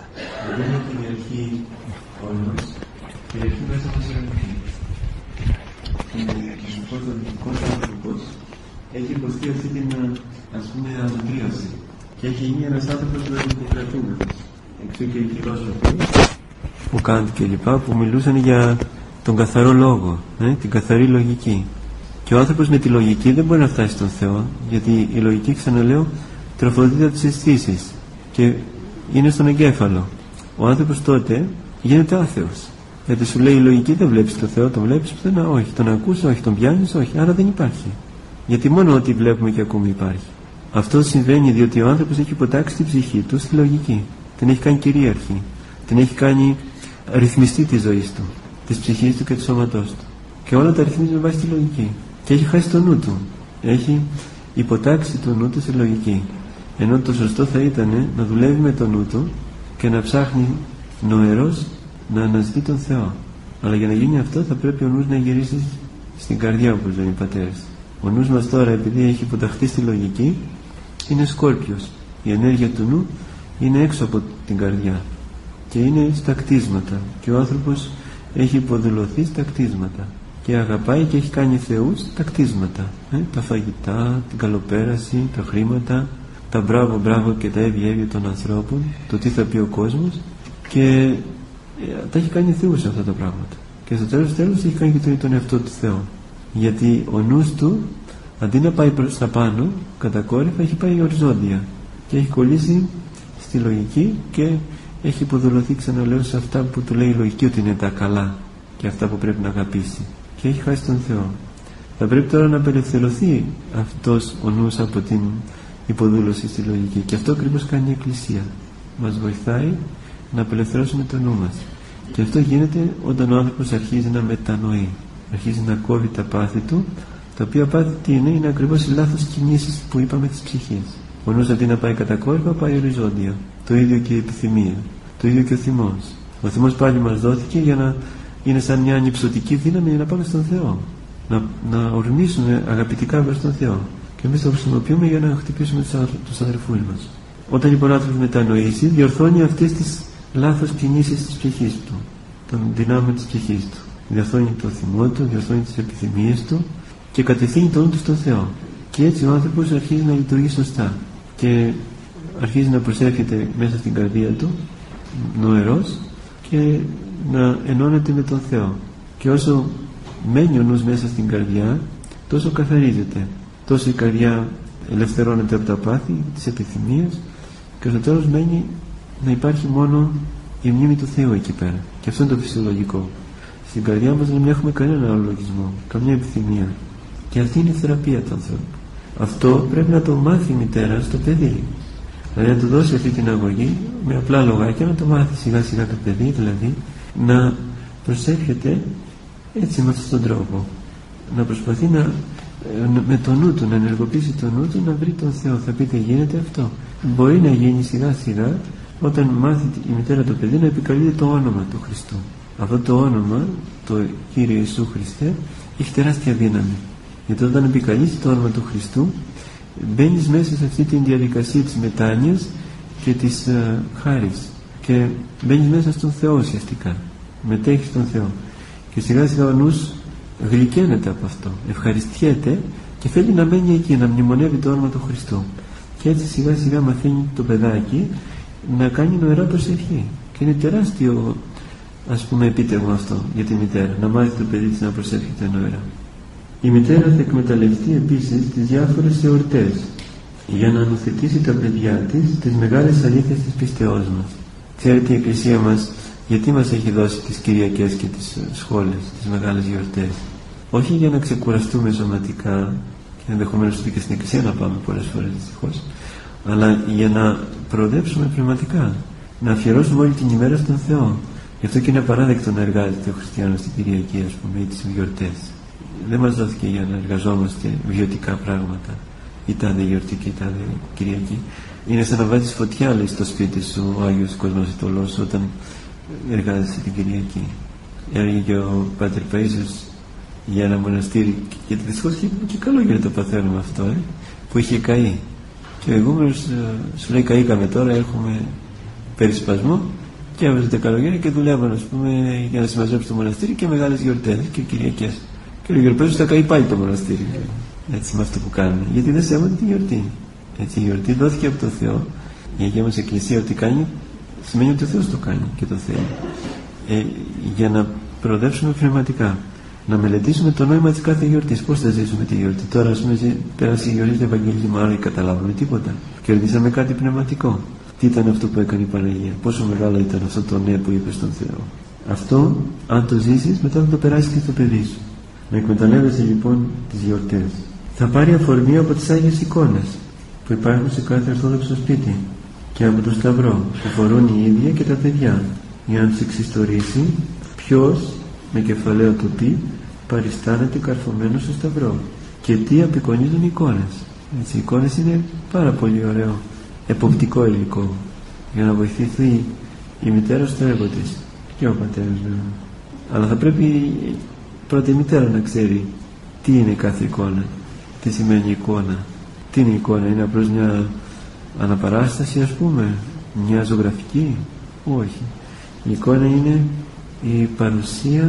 Δεν είναι κυριαρχεί ο νους, κυριαρχεί μέσα μας η λογική. Ο δυτικός άνθρωπος έχει υποστεί αυτή την, ας πούμε, ανατρίωση και έχει γίνει ένας άνθρωπος λογικοκρατούμενος. Εξού και οι φιλόσοφοι, ο Καντ και λοιπά, που μιλούσαν για τον καθαρό λόγο, την καθαρή λογική. Και ο άνθρωπος με τη λογική δεν μπορεί να φτάσει στον Θεό, γιατί η λογική, ξαναλέω, τροφοδοτείται από τις αισθήσεις και είναι στον εγκέφαλο. Ο άνθρωπος τότε γίνεται άθεος, γιατί σου λέει η λογική: δεν βλέπεις τον Θεό, τον βλέπεις πουθενά? Όχι. Τον ακούς? Όχι. Τον πιάνεις? Όχι. Άρα δεν υπάρχει. Γιατί μόνο ό,τι βλέπουμε και ακούμε υπάρχει. Αυτό συμβαίνει διότι ο άνθρωπος έχει υποτάξει την ψυχή του στη λογική. Την έχει κάνει κυρίαρχη. Την έχει κάνει ρυθμιστή της ζωής του, της ψυχής του και του σώματός του. Και όλα τα ρυθμίζει με βάση τη λογική. Και έχει χάσει το νου του. Έχει υποτάξει το νου του στη λογική. Ενώ το σωστό θα ήταν να δουλεύει με το νου του και να ψάχνει νοερός να αναζητεί τον Θεό. Αλλά για να γίνει αυτό θα πρέπει ο νους να γυρίσει στην καρδιά, όπως λένε οι πατέρες. Ο νους μας τώρα, επειδή έχει υποταχθεί στη λογική, είναι σκόρπιος. Η ενέργεια του νου είναι έξω από την καρδιά και είναι στα κτίσματα. Και ο άνθρωπος έχει υποδουλωθεί στα κτίσματα και αγαπάει και έχει κάνει θεούς τα κτίσματα. Τα φαγητά, την καλοπέραση, τα χρήματα, τα μπράβο και τα έβγε των ανθρώπων, το τι θα πει ο κόσμος, και τα έχει κάνει θεούς αυτά τα πράγματα. Και στο τέλος έχει κάνει και τον εαυτό του Θεό. Γιατί ο νους του, αντί να πάει προς τα πάνω κατακόρυφα, έχει πάει οριζόντια και έχει κολλήσει στη λογική και έχει υποδουλωθεί, ξαναλέω, σε αυτά που του λέει η λογική ότι είναι τα καλά και αυτά που πρέπει να αγαπήσει, και έχει χάσει τον Θεό. Θα πρέπει τώρα να απελευθερωθεί αυτός ο νους από την υποδούλωση στη λογική, και αυτό ακριβώς κάνει η Εκκλησία. Μας βοηθάει να απελευθερώσουμε το νου μας, και αυτό γίνεται όταν ο άνθρωπος αρχίζει να μετανοεί, αρχίζει να κόβει τα πάθη του, τα οποία πάθη τι είναι ακριβώς οι λάθος κινήσεις που είπαμε της ψυχής. Ο νους αντί να πάει κατακόρυφα πάει οριζόντια. Το ίδιο και η επιθυμία, το ίδιο και ο θυμός. Ο θυμός πάλι μας δόθηκε για να είναι σαν μια ανυψωτική δύναμη για να πάμε στον Θεό, να ορμήσουμε αγαπητικά προς τον Θεό, και εμείς το χρησιμοποιούμε για να χτυπήσουμε τους αδερφούς μας. Όταν λοιπόν ο άνθρωπος μετανοήσει, διορθώνει αυτές τις λάθος κινήσεις της ψυχής του, των δυνάμεων της ψυχής του. Διορθώνει το θυμό του, διορθώνει τις επιθυμίες του και κατευθύνει τον νου του στον Θεό. Και έτσι ο άνθρωπος αρχίζει να λειτουργεί σωστά και αρχίζει να προσεύχεται μέσα στην καρδία του νοερός και να ενώνεται με τον Θεό. Και όσο μένει ο νους μέσα στην καρδιά, τόσο καθαρίζεται, τόσο η καρδιά ελευθερώνεται από τα πάθη, τις επιθυμίες, και στο τέλος μένει να υπάρχει μόνο η μνήμη του Θεού εκεί πέρα. Και αυτό είναι το φυσιολογικό. Στην καρδιά μας δεν έχουμε κανένα άλλο λογισμό, καμιά επιθυμία. Και αυτή είναι η θεραπεία του ανθρώπου. Αυτό πρέπει να το μάθει η μητέρα στο παιδί. Δηλαδή να του δώσει αυτή την αγωγή με απλά λογάκια, να το μάθει σιγά σιγά το παιδί, δηλαδή να προσέρχεται έτσι με αυτόν τον τρόπο. Να προσπαθεί με το νου του, να ενεργοποιήσει το νου του, να βρει τον Θεό. Θα πείτε, γίνεται αυτό? Μπορεί να γίνει σιγά σιγά όταν μάθει η μητέρα το παιδί να επικαλείται το όνομα του Χριστού. Αυτό το όνομα, το Κύριε Ιησού Χριστέ, έχει τεράστια δύναμη. Γιατί όταν επικαλείσαι το όνομα του Χριστού, μπαίνεις μέσα σε αυτή τη διαδικασία της μετάνοιας και της χάρης, και μπαίνεις μέσα στον Θεό ουσιαστικά. Μετέχεις στον Θεό. Και σιγά σιγά ο νους γλυκαίνεται από αυτό, ευχαριστιέται και θέλει να μένει εκεί, να μνημονεύει το όνομα του Χριστού. Και έτσι σιγά σιγά μαθαίνει το παιδάκι να κάνει νοερά προσευχή. Και είναι τεράστιο, ας πούμε, επίτευγμα αυτό για τη μητέρα, να μάθει το παιδί της να προσεύχεται νοερά. Η μητέρα θα εκμεταλλευτεί επίσης τις διάφορες εορτές για να ανουθετήσει τα παιδιά της τις μεγάλες αλήθειες της πίστεώς μας. Ξέρετε, η Εκκλησία μας γιατί μας έχει δώσει τις Κυριακές και τις σχόλες, τις μεγάλες γιορτές? Όχι για να ξεκουραστούμε σωματικά, και ενδεχομένως και στην Εκκλησία να πάμε πολλές φορές δυστυχώς, αλλά για να προοδεύσουμε πνευματικά, να αφιερώσουμε όλη την ημέρα στον Θεό. Γι' αυτό και είναι απαράδεκτο να εργάζεται ο χριστιανός στην Κυριακή, ας πούμε, ή τις γιορτές. Δεν μας δόθηκε για να εργαζόμαστε βιωτικά πράγματα, ή τάδε γιορτή και η τάδε Κυριακή. Είναι σαν να βάζεις φωτιά, λέει, στο σπίτι σου ο Άγιος Κοσμοστολός όταν εργάζεσαι την Κυριακή. Έλεγε και ο Πάτερ Παΐσιος για ένα μοναστήρι, γιατί δυστυχώς και καλό γίνεται το παθαίνουμε αυτό, που είχε καεί. Και ο ηγούμενος σου λέει, καήκαμε τώρα, έχουμε περισπασμό, και έβαζε τα καλοκαίρια και δουλεύαν, ας πούμε, για να συμμαζέψει το μοναστήρι και μεγάλες γιορτές και Κυριακές. Και ο Γεροπαίδος θα καεί πάλι το μοναστήρι. Έτσι, με αυτό που κάνουν. Γιατί δεν σέβονται τη γιορτή. Έτσι, η γιορτή δόθηκε από το Θεό. Η Αγία μας Εκκλησία ό,τι κάνει σημαίνει ότι ο Θεός το κάνει και το θέλει. Για να προοδεύσουμε πνευματικά. Να μελετήσουμε το νόημα της κάθε γιορτής. Πώς θα ζήσουμε τη γιορτή? Τώρα, ας πούμε, πέρασε η γιορτή του Ευαγγελισμού, άρα δεν καταλάβαμε τίποτα. Κερδίσαμε κάτι πνευματικό. Τι ήταν αυτό που έκανε η Παναγία? Πόσο μεγάλο ήταν αυτό το ναι που είπε στον Θεό? Αυτό, αν το ζήσεις, μετά θα το περάσεις και στο παιδί σου. Να εκμεταλλεύεσαι λοιπόν τις γιορτές. θα πάρει αφορμή από τις Άγιες εικόνες που υπάρχουν σε κάθε Ορθόδοξο σπίτι και από το Σταυρό που φορούν οι ίδια και τα παιδιά, για να τους εξιστορήσει ποιος, με κεφαλαίο το τι, παριστάνεται καρφωμένο στο Σταυρό και τι απεικονίζουν οι εικόνες. Έτσι, οι εικόνες είναι πάρα πολύ ωραίο εποπτικό υλικό για να βοηθηθεί η μητέρα στο έργο της και ο πατέρας βέβαια. Αλλά θα πρέπει πρώτα η μητέρα να ξέρει τι είναι κάθε εικόνα, τι σημαίνει εικόνα. Τι είναι η εικόνα, είναι απλώς μια αναπαράσταση, ας πούμε, μια ζωγραφική? Όχι. Η εικόνα είναι η παρουσία,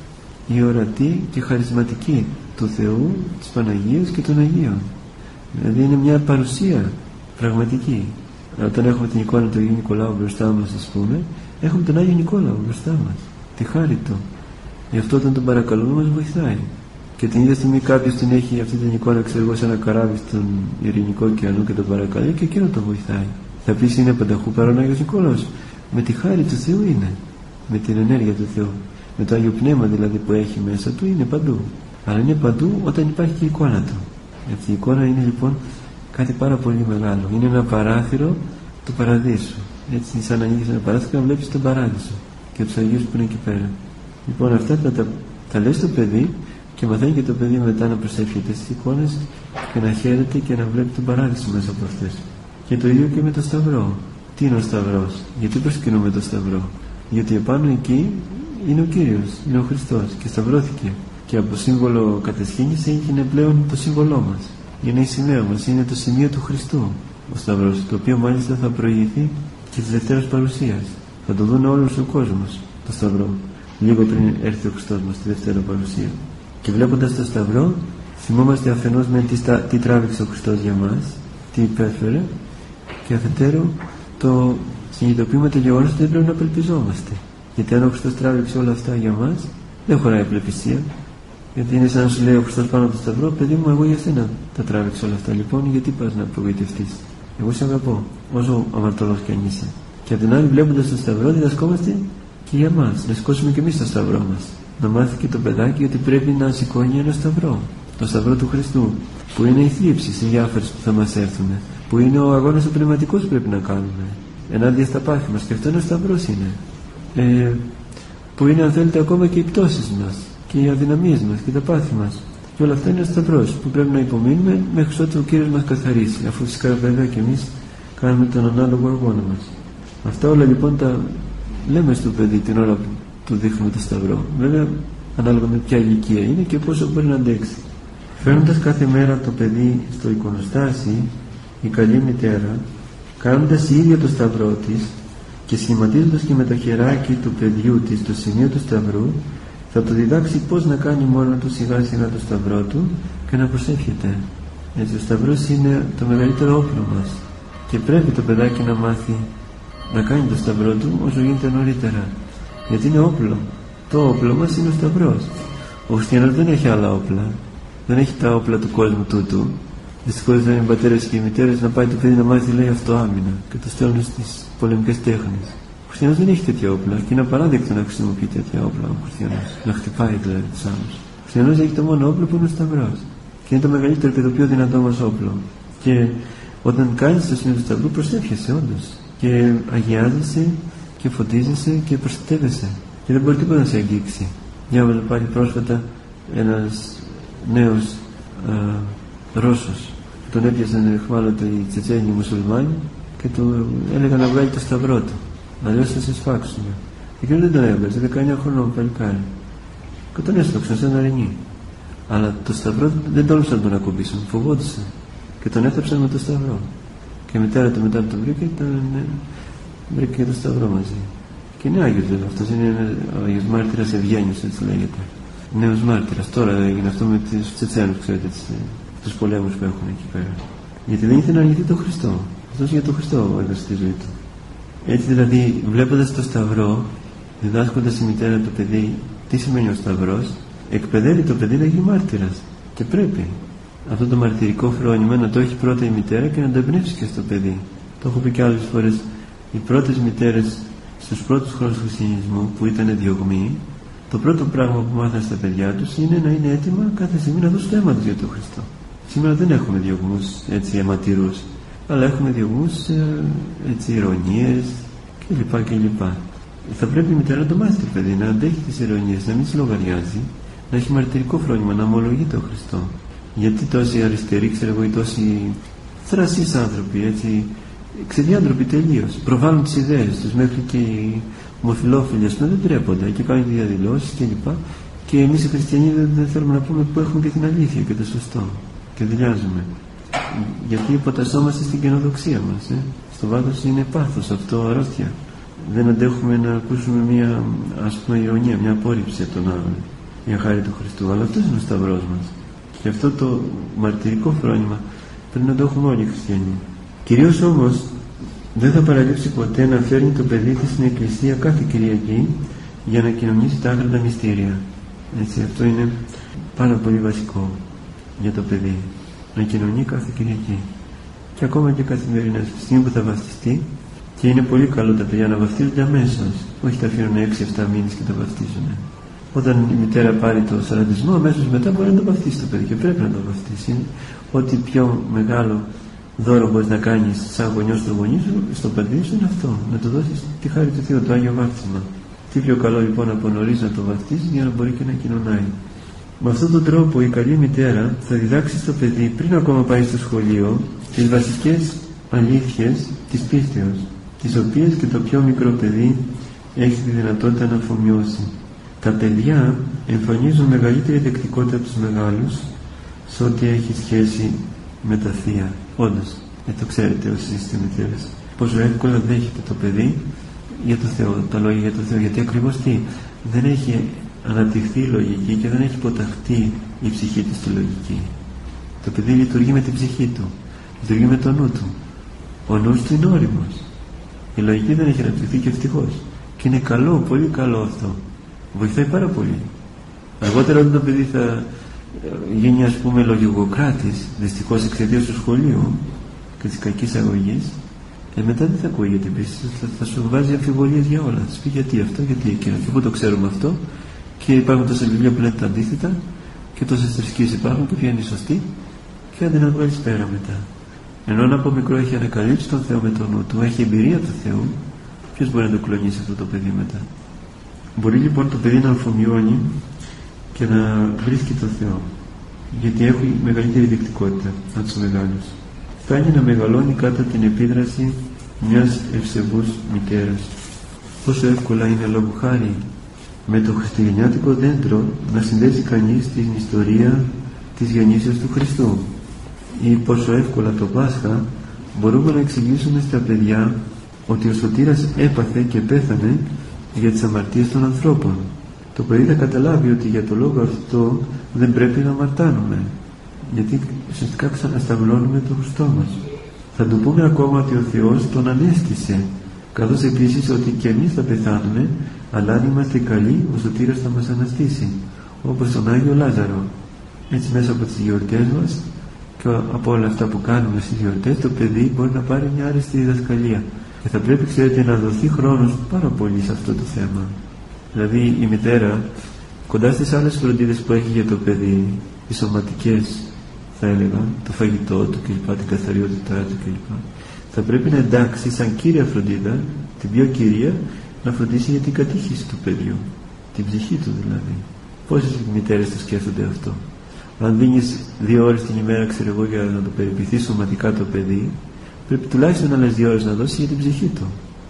η ορατή και χαρισματική του Θεού, της Παναγίας και των Αγίων. Δηλαδή είναι μια παρουσία πραγματική. Όταν έχουμε την εικόνα του Αγίου Νικολάου μπροστά μας, ας πούμε, έχουμε τον Άγιο Νικόλαο μπροστά μας, τη χάρη του. Γι' αυτό όταν τον παρακαλούμε μας βοηθάει. Και την ίδια στιγμή κάποιος την έχει αυτή την εικόνα, ξέρω εγώ, σε ένα καράβι στον Ειρηνικό ωκεανό και τον παρακαλεί και εκείνο τον βοηθάει. Θα πεις είναι πανταχού παρόν Άγιος Νικόλαος? Με τη χάρη του Θεού είναι. Με την ενέργεια του Θεού. Με το Άγιο Πνεύμα δηλαδή που έχει μέσα του, είναι παντού. Αλλά είναι παντού όταν υπάρχει και η εικόνα του. Αυτή η εικόνα είναι λοιπόν κάτι πάρα πολύ μεγάλο. Είναι ένα παράθυρο του παραδείσου. Έτσι, σαν να ανοίγεις ένα παράθυρο και να βλέπεις τον παράδεισο και τους Αγίους που είναι εκεί πέρα. Λοιπόν, αυτά τα λέει στο παιδί και μαθαίνει και το παιδί μετά να προσεύχεται στις εικόνες και να χαίρεται και να βλέπει τον παράδεισο μέσα από αυτές. Και το ίδιο και με το Σταυρό. Τι είναι ο Σταυρός? Γιατί προσκυνούμε το Σταυρό? Γιατί επάνω εκεί είναι ο Κύριος, είναι ο Χριστός και σταυρώθηκε. Και από σύμβολο κατεσχήνης έγινε πλέον το σύμβολό μας. Είναι η σημαία μας, είναι το σημείο του Χριστού ο Σταυρός, το οποίο μάλιστα θα προηγηθεί και της Δευτέρας Παρουσίας. Θα το δουν όλος ο κόσμος το Σταυρό, λίγο πριν έρθει ο Χριστός μας στη Δευτέρα Παρουσία. Και βλέποντας το Σταυρό, θυμόμαστε αφενός με τι τράβηξε ο Χριστός για μας, τι υπέφερε, και αφετέρου το συνειδητοποιούμε το γεγονός ότι δεν πρέπει να απελπιζόμαστε. Γιατί αν ο Χριστός τράβηξε όλα αυτά για μας, δεν χωράει απελπισία. Γιατί είναι σαν να σου λέει ο Χριστός πάνω από το Σταυρό: παιδί μου, εγώ για σένα τα τράβηξα όλα αυτά. Λοιπόν, γιατί πας να απογοητευτείς? Εγώ σε αγαπώ, όσο αμαρτωλός κι αν είσαι. Και απ' την άλλη, βλέποντας το Σταυρό, διδασκόμαστε και για μας. Να σηκώσουμε κι εμείς το Σταυρό μας. Να μάθει και το παιδάκι ότι πρέπει να σηκώνει ένα Σταυρό. Το Σταυρό του Χριστού. Που είναι οι θλίψεις, οι διάφορες που θα μας έρθουν. Που είναι ο αγώνας ο πνευματικός που πρέπει να κάνουμε. Ενάντια στα πάθη μας. Και αυτό είναι ο Σταυρός είναι. Που είναι, αν θέλετε, ακόμα και οι πτώσεις μας. Και οι αδυναμίες μας και τα πάθη μας. Και όλα αυτά είναι ο Σταυρός που πρέπει να υπομείνουμε μέχρι ότου ο Κύριος μας καθαρίσει. Αφού φυσικά βέβαια και εμείς κάνουμε τον ανάλογο αγώνα μας. Αυτά όλα λοιπόν τα λέμε στο παιδί την ώρα που του δείχνουμε το Σταυρό. Βέβαια ανάλογα με ποια ηλικία είναι και πόσο μπορεί να αντέξει. Φέρνοντας κάθε μέρα το παιδί στο εικονοστάσι, η καλή μητέρα, κάνοντας η ίδια το Σταυρό της και σχηματίζοντας και με το χεράκι του παιδιού της το σημείο του Σταυρού, θα το διδάξει πώς να κάνει μόνο του σιγά σιγά το Σταυρό του και να προσεύχεται. Έτσι, ο Σταυρός είναι το μεγαλύτερο όπλο μας και πρέπει το παιδάκι να μάθει να κάνει το Σταυρό του όσο γίνεται νωρίτερα, γιατί είναι όπλο. Το όπλο μας είναι ο Σταυρός. Ο χριστιανός δεν έχει άλλα όπλα, δεν έχει τα όπλα του κόσμου τούτου. Δυστυχώς δεν είναι οι πατέρες και οι μητέρες να πάει το παιδί να μάθει, λέει, αυτοάμυνα και το στέλνουν στις πολεμικές τέχνες. Ο χριστιανός δεν έχει τέτοια όπλα και είναι απαράδεκτο να χρησιμοποιεί τέτοια όπλα ο χριστιανός, να χτυπάει δηλαδή τους άλλους. Ο χριστιανός έχει το μόνο όπλο που είναι ο Σταυρός και είναι το μεγαλύτερο και το πιο δυνατό μας όπλο. Και όταν κάνεις το σημείο του Σταυρού, προσεύχεσαι όντως και αγιάζεσαι και φωτίζεσαι και προστατεύεσαι και δεν μπορεί τίποτα να σε αγγίξει. Διάβαζα πάλι πρόσφατα ένας νέος Ρώσος, τον έπιασαν εχμάλωτο οι Τσετσένοι μουσουλμάνοι και του έλεγαν να βγάλει το Σταυρό του, αλλιώς θα σε σφάξουμε. Εκείνο δεν τον έβγαζε, 19 χρονών παλικάρι, και τον έσφαξαν σαν αρινή. Αλλά το Σταυρό δεν τόλμησαν να τον ακουμπήσουν, φοβόντουσαν και τον έθαψαν με το Σταυρό. Και μετά τον βρήκε, βρήκε και το Σταυρό μαζί. Και είναι Άγιος βέβαια, αυτός είναι ο Άγιος Μάρτυρας Ευγένιος, έτσι λέγεται. Νέος μάρτυρας. Τώρα έγινε αυτό με τους Τσετσένους, ξέρετε, τους πολέμους που έχουν εκεί πέρα. Γιατί δεν ήθελε να αρνηθεί τον Χριστό. Αυτός για τον Χριστό έδωσε τη ζωή του. Έτσι δηλαδή, βλέποντας το Σταυρό, διδάσκοντας η μητέρα το παιδί τι σημαίνει ο Σταυρός, εκπαιδεύει το παιδί να γίνει μάρτυρας. Και πρέπει αυτό το μαρτυρικό φρόνημα να το έχει πρώτα η μητέρα και να το εμπνεύσει και στο παιδί. Το έχω πει και άλλες φορές. Οι πρώτες μητέρες στους πρώτους χρόνους του χριστιανισμού, που ήταν διωγμοί, το πρώτο πράγμα που μάθαν στα παιδιά τους είναι να είναι έτοιμα κάθε στιγμή να δώσουν το αίμα τους για τον Χριστό. Σήμερα δεν έχουμε διωγμούς έτσι αιματηρούς, αλλά έχουμε διωγμούς έτσι ηρωνίες κλπ. Θα πρέπει η μητέρα να το μάθει το παιδί, να αντέχει τις ηρωνίες, να μην τις λογαριάζει, να έχει μαρτυρικό φρόνημα, να ομολογεί τον Χριστό. Γιατί τόσοι αριστεροί, ξέρω εγώ, οι τόσοι θρασείς άνθρωποι, έτσι, ξεδιάντροποι τελείως, προβάλλουν τις ιδέες τους, μέχρι και οι ομοφυλόφιλοι δεν τρέπονται και κάνουν διαδηλώσεις κλπ. Και εμείς οι χριστιανοί δεν θέλουμε να πούμε που έχουμε και την αλήθεια και το σωστό και δηλιάζουμε. Γιατί υποτασσόμαστε στην καινοδοξία μας. Στο βάθος είναι πάθος αυτό, αρρώστια. Δεν αντέχουμε να ακούσουμε μια, ας πούμε, ηρωνία, μια απόρριψη από τον άλλον για χάρη του Χριστού. Αλλά αυτός είναι ο σταυρός μας. Και αυτό το μαρτυρικό φρόνημα πρέπει να το έχουμε όλοι οι χριστιανοί. Κυρίως όμως δεν θα παραλείψει ποτέ να φέρνει το παιδί της στην εκκλησία κάθε Κυριακή για να κοινωνήσει τα άγραφα μυστήρια. Έτσι, αυτό είναι πάρα πολύ βασικό για το παιδί, να κοινωνεί κάθε Κυριακή και ακόμα και καθημερινά. Στη στιγμή που θα βαφτιστεί, και είναι πολύ καλό τα παιδιά να βαφτίζονται αμέσως, όχι τα αφήνουν 6-7 μήνες και τα βαφτίζουν. Όταν η μητέρα πάρει το σαραντισμό, αμέσως μετά μπορεί να το βαφτίσει το παιδί και πρέπει να το βαφτίσει. Ό,τι πιο μεγάλο δώρο μπορείς να κάνεις σαν γονιός του γονεί σου, στο παιδί σου, είναι αυτό, να του δώσεις τη χάρη του Θεού, το Άγιο Βάφτισμα. Τι πιο καλό λοιπόν από νωρίς να το βαφτίσει για να μπορεί και να κοινωνάει. Με αυτόν τον τρόπο η καλή μητέρα θα διδάξει στο παιδί πριν ακόμα πάει στο σχολείο τις βασικές αλήθειες της πίστεως, τις οποίες και το πιο μικρό παιδί έχει τη δυνατότητα να αφομοιώσει. Τα παιδιά εμφανίζουν μεγαλύτερη δεκτικότητα από τους μεγάλους σε ό,τι έχει σχέση με τα θεία. Όντως, το ξέρετε όσοι είστε μητέρες, πόσο εύκολα δέχεται το παιδί για το Θεό, τα λόγια για το Θεό, γιατί ακριβώς δεν έχει αναπτυχθεί η λογική και δεν έχει υποταχθεί η ψυχή της στη λογική. Το παιδί λειτουργεί με την ψυχή του, λειτουργεί με το νου του. Ο νους του είναι όριμος. Η λογική δεν έχει αναπτυχθεί και ευτυχώς. Και είναι καλό, πολύ καλό αυτό. Βοηθάει πάρα πολύ. Αργότερα όταν το παιδί θα γίνει, ας πούμε, λογικοκράτης, δυστυχώς εξαιτίας του σχολείου και της κακής αγωγής, μετά δεν θα ακούει για την πίστη, θα σου βάζει αμφιβολίες για όλα. Θα σου πει γιατί αυτό, γιατί εκείνο. Και πού το ξέρουμε αυτό, και υπάρχουν τόσα βιβλία που λένε τα αντίθετα, και τόσες θρησκείες υπάρχουν, και ποια είναι η σωστή, και άντε να βγάλεις πέρα μετά. Ενώ αν από μικρό έχει ανακαλύψει τον Θεό με τον νου του, έχει εμπειρία του Θεού, ποιος μπορεί να το κλονίσει αυτό το παιδί μετά. Μπορεί λοιπόν το παιδί να αφομοιώνει και να βρίσκει τον Θεό, γιατί έχει μεγαλύτερη δεκτικότητα από τους μεγάλους. Φτάνει να μεγαλώνει κάτω την επίδραση μιας ευσεβούς μητέρας. Πόσο εύκολα είναι λόγω χάρη με το χριστουγεννιάτικο δέντρο να συνδέσει κανείς την ιστορία της γεννήσεως του Χριστού, ή πόσο εύκολα το Πάσχα μπορούμε να εξηγήσουμε στα παιδιά ότι ο Σωτήρας έπαθε και πέθανε για τις αμαρτίες των ανθρώπων. Το παιδί θα καταλάβει ότι για το λόγο αυτό δεν πρέπει να αμαρτάνουμε, γιατί ουσιαστικά ξανασταυλώνουμε το Χριστό μας. Θα του πούμε ακόμα ότι ο Θεός τον ανέστησε, καθώς επίσης ότι και εμείς θα πεθάνουμε, αλλά αν είμαστε καλοί, ο Σωτήρας θα μας αναστήσει, όπως τον Άγιο Λάζαρο. Έτσι μέσα από τις γιορτές μας και από όλα αυτά που κάνουμε στις γιορτές, το παιδί μπορεί να πάρει μια άριστη διδασκαλία. Και θα πρέπει, ξέρετε, να δοθεί χρόνος πάρα πολύ σε αυτό το θέμα. Δηλαδή η μητέρα, κοντά στις άλλες φροντίδες που έχει για το παιδί, οι σωματικές θα έλεγα, το φαγητό του κλπ, την καθαριότητά του κλπ, θα πρέπει να εντάξει σαν κύρια φροντίδα, την πιο κυρία, να φροντίσει για την κατήχηση του παιδιού, την ψυχή του δηλαδή. Πόσες μητέρες το σκέφτονται αυτό? Αν δίνεις 2 ώρες την ημέρα, ξέρω εγώ, για να το περιποιηθεί σωματικά το παιδί, πρέπει τουλάχιστον άλλες 2 ώρες να δώσεις για την ψυχή του.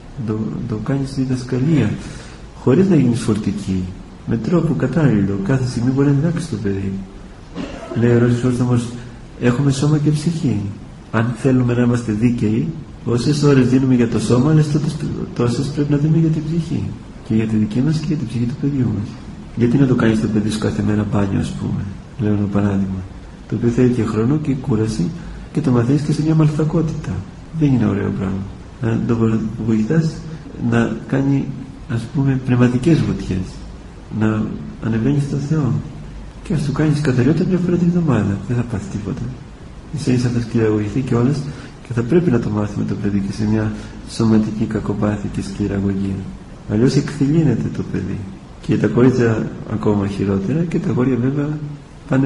Το κάνεις στη διδασκαλία, χωρίς να γίνεις φορτική, με τρόπο κατάλληλο. Κάθε στιγμή μπορεί να διδάξει το παιδί. Λέει ο Ρώσος Όρθαμος, έχουμε σώμα και ψυχή. Αν θέλουμε να είμαστε δίκαιοι, όσες ώρες δίνουμε για το σώμα, αλλά τόσες πρέπει να δίνουμε για την ψυχή. Και για τη δική μας και για την ψυχή του παιδιού μας. Γιατί να το κάνεις το παιδί σου κάθε μέρα μπάνιο, ας πούμε, λέω ένα παράδειγμα. Το οποίο θέλει και χρόνο και κούραση και το μαθαίνεις και σε μια μαλθακότητα. Δεν είναι ωραίο πράγμα. Να το βοηθάς να κάνει, ας πούμε, πνευματικές βουτιές, να ανεβαίνει στον Θεό, και ας του κάνεις καθαριότητα μια φορά την εβδομάδα. Δεν θα πάθει τίποτα. Ίσα θα σκληραγωγηθεί κιόλας, και θα πρέπει να το μάθουμε το παιδί και σε μια σωματική κακοπάθεια και σκληραγωγία. Αλλιώς εκθυλίνεται το παιδί. Και τα κορίτσια ακόμα χειρότερα, και τα αγόρια βέβαια πάνε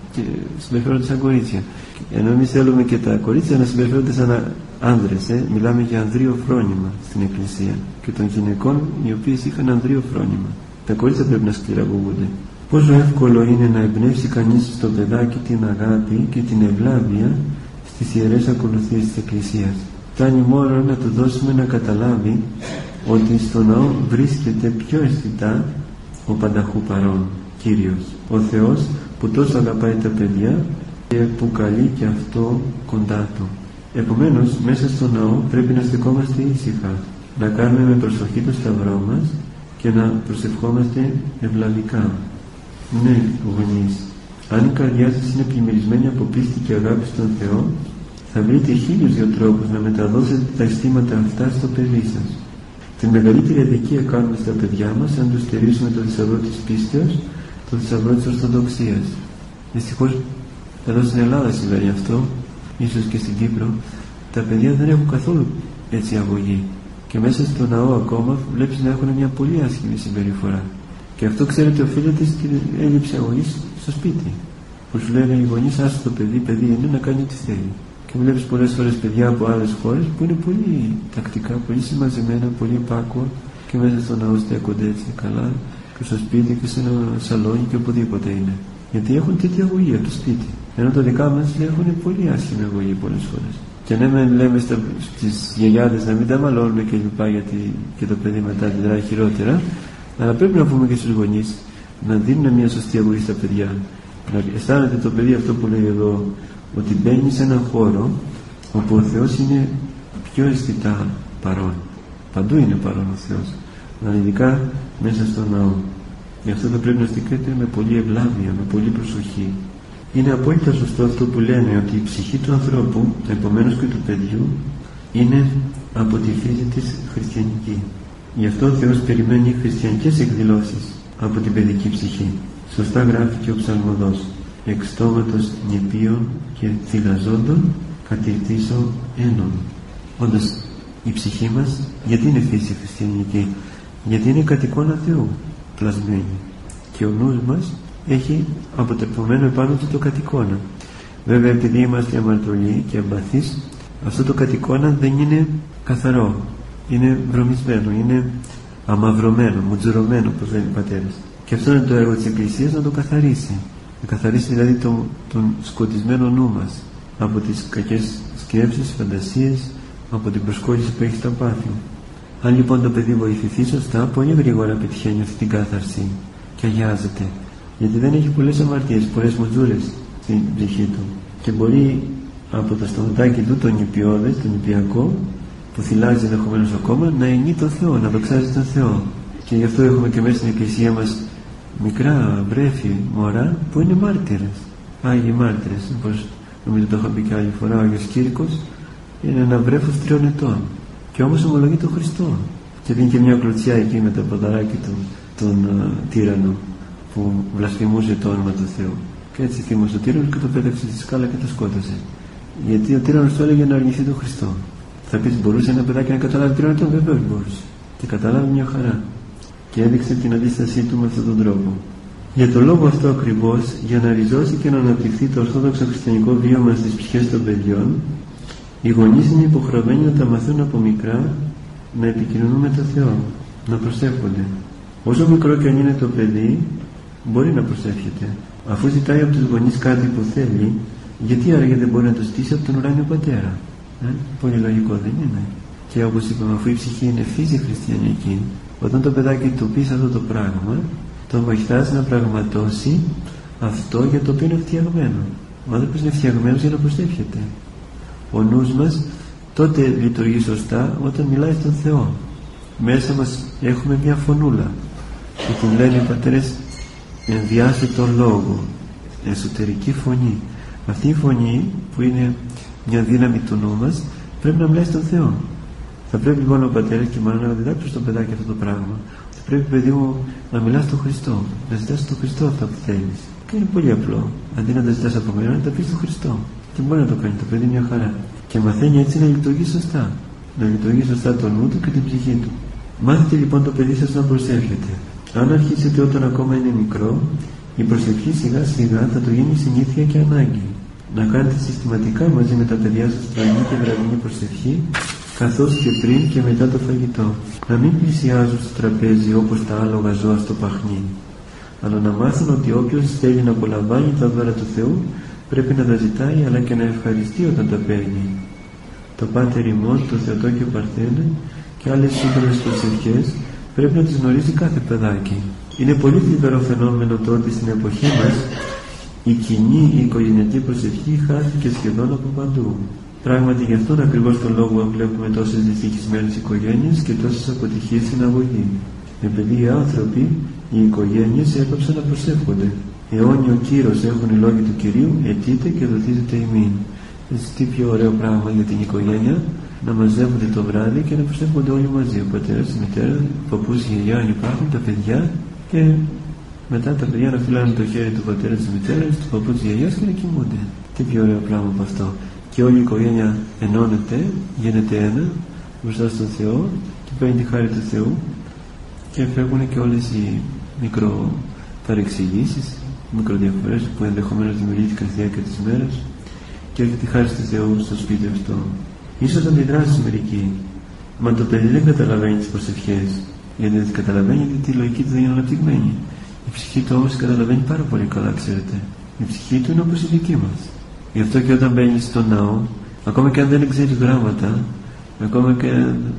και συμπεριφέρονται σαν κορίτσια. Ενώ εμείς θέλουμε και τα κορίτσια να συμπεριφέρονται σαν άνδρες. Μιλάμε για ανδρείο φρόνημα στην Εκκλησία και των γυναικών οι οποίες είχαν ανδρείο φρόνημα. Τα κορίτσια πρέπει να σκληραγωγούνται. Πόσο εύκολο είναι να εμπνεύσει κανείς στο παιδάκι την αγάπη και την ευλάβεια στις ιερές ακολουθίες της Εκκλησίας. Φτάνει μόνο να του δώσουμε να καταλάβει ότι στο ναό βρίσκεται πιο αισθητά ο πανταχού παρών Κύριος, ο Θεός που τόσο αγαπάει τα παιδιά και που καλεί και αυτό κοντά του. Επομένως, μέσα στο ναό πρέπει να στεκόμαστε ήσυχα, να κάνουμε με προσοχή το σταυρό μας και να προσευχόμαστε ευλαβικά. Ναι, γονείς, αν η καρδιά σας είναι πλημμυρισμένη από πίστη και αγάπη στον Θεό, θα βρείτε 1002 τρόπους να μεταδώσετε τα αισθήματα αυτά στο παιδί σας. Την μεγαλύτερη αδικία κάνουμε στα παιδιά μας αν τους στερήσουμε το θησαυρό της πίστεως, το θησαυρό της Ορθοδοξίας. Δυστυχώς εδώ στην Ελλάδα συμβαίνει αυτό, ίσως και στην Κύπρο. Τα παιδιά δεν έχουν καθόλου έτσι αγωγή και μέσα στο ναό ακόμα βλέπεις να έχουν μια πολύ άσχημη συμπεριφορά. Και αυτό, ξέρετε, οφείλεται στην έλλειψη αγωγής στο σπίτι. Που σου λένε οι γονείς, άσε το παιδί είναι να κάνει ό,τι θέλει. Και βλέπεις πολλές φορές παιδιά από άλλες χώρες που είναι πολύ τακτικά, πολύ συμμαζεμένα, πολύ υπάκουα και μέσα στο ναό στέκονται έτσι καλά και στο σπίτι και σε ένα σαλόνι και οπουδήποτε είναι. Γιατί έχουν τέτοια αγωγή από το σπίτι. Ενώ τα δικά μας έχουν πολύ άσχημη αγωγή πολλές φορές. Και ναι, λέμε στις γιαγιάδες να μην τα μαλώνουμε και λοιπά, γιατί και το παιδί μετά αντιδράει χειρότερα. Αλλά πρέπει να πούμε και στους γονείς να δίνουν μια σωστή αγωγή στα παιδιά. Να αισθάνεται το παιδί αυτό που λέει εδώ, ότι μπαίνει σε έναν χώρο όπου ο Θεός είναι πιο αισθητά παρόν. Παντού είναι παρόν ο Θεός, αλλά ειδικά μέσα στο ναό. Γι' αυτό θα πρέπει να στεκρίνεται με πολύ ευλάβεια, με πολύ προσοχή. Είναι απόλυτα σωστό αυτό που λένε, ότι η ψυχή του ανθρώπου, επομένως και του παιδιού, είναι από τη φύση της χριστιανική. Γι' αυτό ο Θεός περιμένει χριστιανικές εκδηλώσεις από την παιδική ψυχή. Σωστά γράφει και ο ψαλμοδός: «Εξ στόματος νηπίων και θυλαζόντων κατηρτήσω ένων». Όντως η ψυχή μας γιατί είναι φύση χριστιανική? Γιατί είναι κατ' εικόνα Θεού πλασμένη και ο νους μας έχει αποτυπωμένο επάνω του το κατ' εικόνα. Βέβαια, επειδή είμαστε αμαρτωλοί και εμπαθείς, αυτό το κατ' εικόνα δεν είναι καθαρό, είναι βρωμισμένο, είναι αμαυρωμένο, μουτζουρωμένο, όπως λένε οι πατέρες. Και αυτό είναι το έργο της Εκκλησίας, να το καθαρίσει. Να καθαρίσει δηλαδή τον σκοτισμένο νου μας από τις κακές σκέψεις, φαντασίες, από την προσκόλληση που έχει στα πάθη. Αν λοιπόν το παιδί βοηθηθεί σωστά, πολύ γρήγορα πετυχαίνει αυτή την κάθαρση και αγιάζεται, γιατί δεν έχει πολλές αμαρτίες, πολλές μουτζούρες στην ψυχή του και μπορεί από το στοματάκι του, το νηπιώδες, το νηπιακό, που θυλάζει ενδεχομένως ακόμα, να ενεί τον Θεό, να δοξάζει τον Θεό. Και γι' αυτό έχουμε και μέσα στην Εκκλησία μας μικρά βρέφη, μωρά, που είναι μάρτυρες, Άγιοι μάρτυρες. Όπως νομίζω το είχα πει και άλλη φορά, ο Άγιος Κήρυκος είναι ένα βρέφος 3 ετών και όμως ομολογεί τον Χριστό και δίνει και μια κλωτσιά εκεί με τα ποδαράκι του τον τύρανο που βλασφημούσε το όνομα του Θεού, και έτσι θύμωσε το τύρανο και το πέταξε στη σκάλα και το σκότωσε, γιατί ο τύρανος του έλεγε να αρνηθεί τον Χριστό. Θα πεις, μπορούσε ένα παιδάκι να καταλάβει 3 ετών? Βεβαίως μπορούσε, και καταλάβει μια χαρά και έδειξε την αντίστασή του με αυτόν τον τρόπο. Για τον λόγο αυτό ακριβώς, για να ριζώσει και να αναπτυχθεί το ορθόδοξο χριστιανικό βίωμα στις ψυχές των παιδιών, οι γονείς είναι υποχρεωμένοι να τα μαθαίνουν από μικρά να επικοινωνούν με τον Θεό, να προσεύχονται. Όσο μικρό και αν είναι το παιδί, μπορεί να προσεύχεται. Αφού ζητάει από τους γονείς κάτι που θέλει, γιατί άραγε δεν μπορεί να το ζητήσει από τον ουράνιο πατέρα? Πολύ λογικό, δεν είναι? Και όπως είπαμε, αφού η ψυχή είναι φύση χριστιανική, όταν το παιδάκι του πει αυτό το πράγμα, τον βοηθάς να πραγματώσει αυτό για το οποίο είναι φτιαγμένο. Ο άνθρωπος είναι φτιαγμένος για να προσεύχεται. Ο νους μας τότε λειτουργεί σωστά όταν μιλάει στον Θεό. Μέσα μας έχουμε μια φωνούλα και την λένε οι πατέρες ενδιάσθητο λόγο, εσωτερική φωνή. Αυτή η φωνή που είναι μια δύναμη του νου μας πρέπει να μιλάει στον Θεό. Θα πρέπει λοιπόν ο πατέρας και μάλλον να διδάξουν στο παιδάκι αυτό το πράγμα. Θα πρέπει, παιδί μου, να μιλάς στον Χριστό, να ζητάς στον Χριστό αυτά που θέλεις. Και είναι πολύ απλό. Αντί να τα ζητάς από μένα, να τα πεις στον Χριστό. Και μπορεί να το κάνει το παιδί μια χαρά. Και μαθαίνει έτσι να λειτουργεί σωστά. Να λειτουργεί σωστά τον νου του και την ψυχή του. Μάθετε λοιπόν το παιδί σας να προσεύχεται. Αν αρχίσετε όταν ακόμα είναι μικρό, Η προσευχή σιγά σιγά θα το γίνει συνήθεια και ανάγκη. Να κάνετε συστηματικά μαζί με τα παιδιά σας πρωινή και βραδινή προσευχή, καθώς και πριν και μετά το φαγητό. Να μην πλησιάζουν στο τραπέζι όπως τα άλογα ζώα στο παχνί, αλλά να μάθουν ότι όποιος θέλει να απολαμβάνει τα δώρα του Θεού πρέπει να τα ζητάει αλλά και να ευχαριστεί όταν τα παίρνει. Το Πάτερ ημών, το Θεοτόκιο Παρθένε και άλλες σύγχρονες προσευχές πρέπει να τις γνωρίζει κάθε παιδάκι. Είναι πολύ θλιβερό φαινόμενο το ότι στην εποχή μας η κοινή η οικογενειακή προσευχή χάθηκε σχεδόν από παντού. Πράγματι γι' αυτόν ακριβώς τον λόγο βλέπουμε τόσες δυστυχισμένες οικογένειες και τόσες αποτυχίες στην αγωγή. Επειδή οι άνθρωποι, οι οικογένειες έπαψαν να προσεύχονται. Αιώνιο κύρος έχουν οι λόγοι του Κυρίου, αιτείτε και δοθίζετε ημίν. Τι πιο ωραίο πράγμα για την οικογένεια, να μαζεύονται το βράδυ και να προσεύχονται όλοι μαζί. Ο πατέρας, η μητέρα, ο παππούς, η γιαγιά, αν υπάρχουν, τα παιδιά, και μετά τα παιδιά να φυλάνε το χέρι του πατέρα, της μητέρας, του παππού, της γιαγιάς και να κοιμούνται. Τι πιο ωραίο πράγμα από αυτό. Και όλη η οικογένεια ενώνεται, γίνεται ένα μπροστά στον Θεό και παίρνει τη χάρη του Θεού και φεύγουν και όλες οι μικροπαρεξηγήσεις, μικροδιαφορές που ενδεχομένως δημιουργήθηκαν στη διάρκεια της μέρας και έρχεται τη χάρη του Θεού στο σπίτι αυτό. Ίσως αντιδράσεις μερικοί, μα το παιδί δεν καταλαβαίνει τις προσευχές, γιατί δεν τις καταλαβαίνει, γιατί η λογική του δεν είναι αναπτυγμένη. Η ψυχή του όμως καταλαβαίνει πάρα πολύ καλά, ξέρετε. Η ψυχή του είναι όπως η δική μας. Γι' αυτό και όταν μπαίνεις στον ναό, ακόμα και αν δεν ξέρεις γράμματα, ακόμα και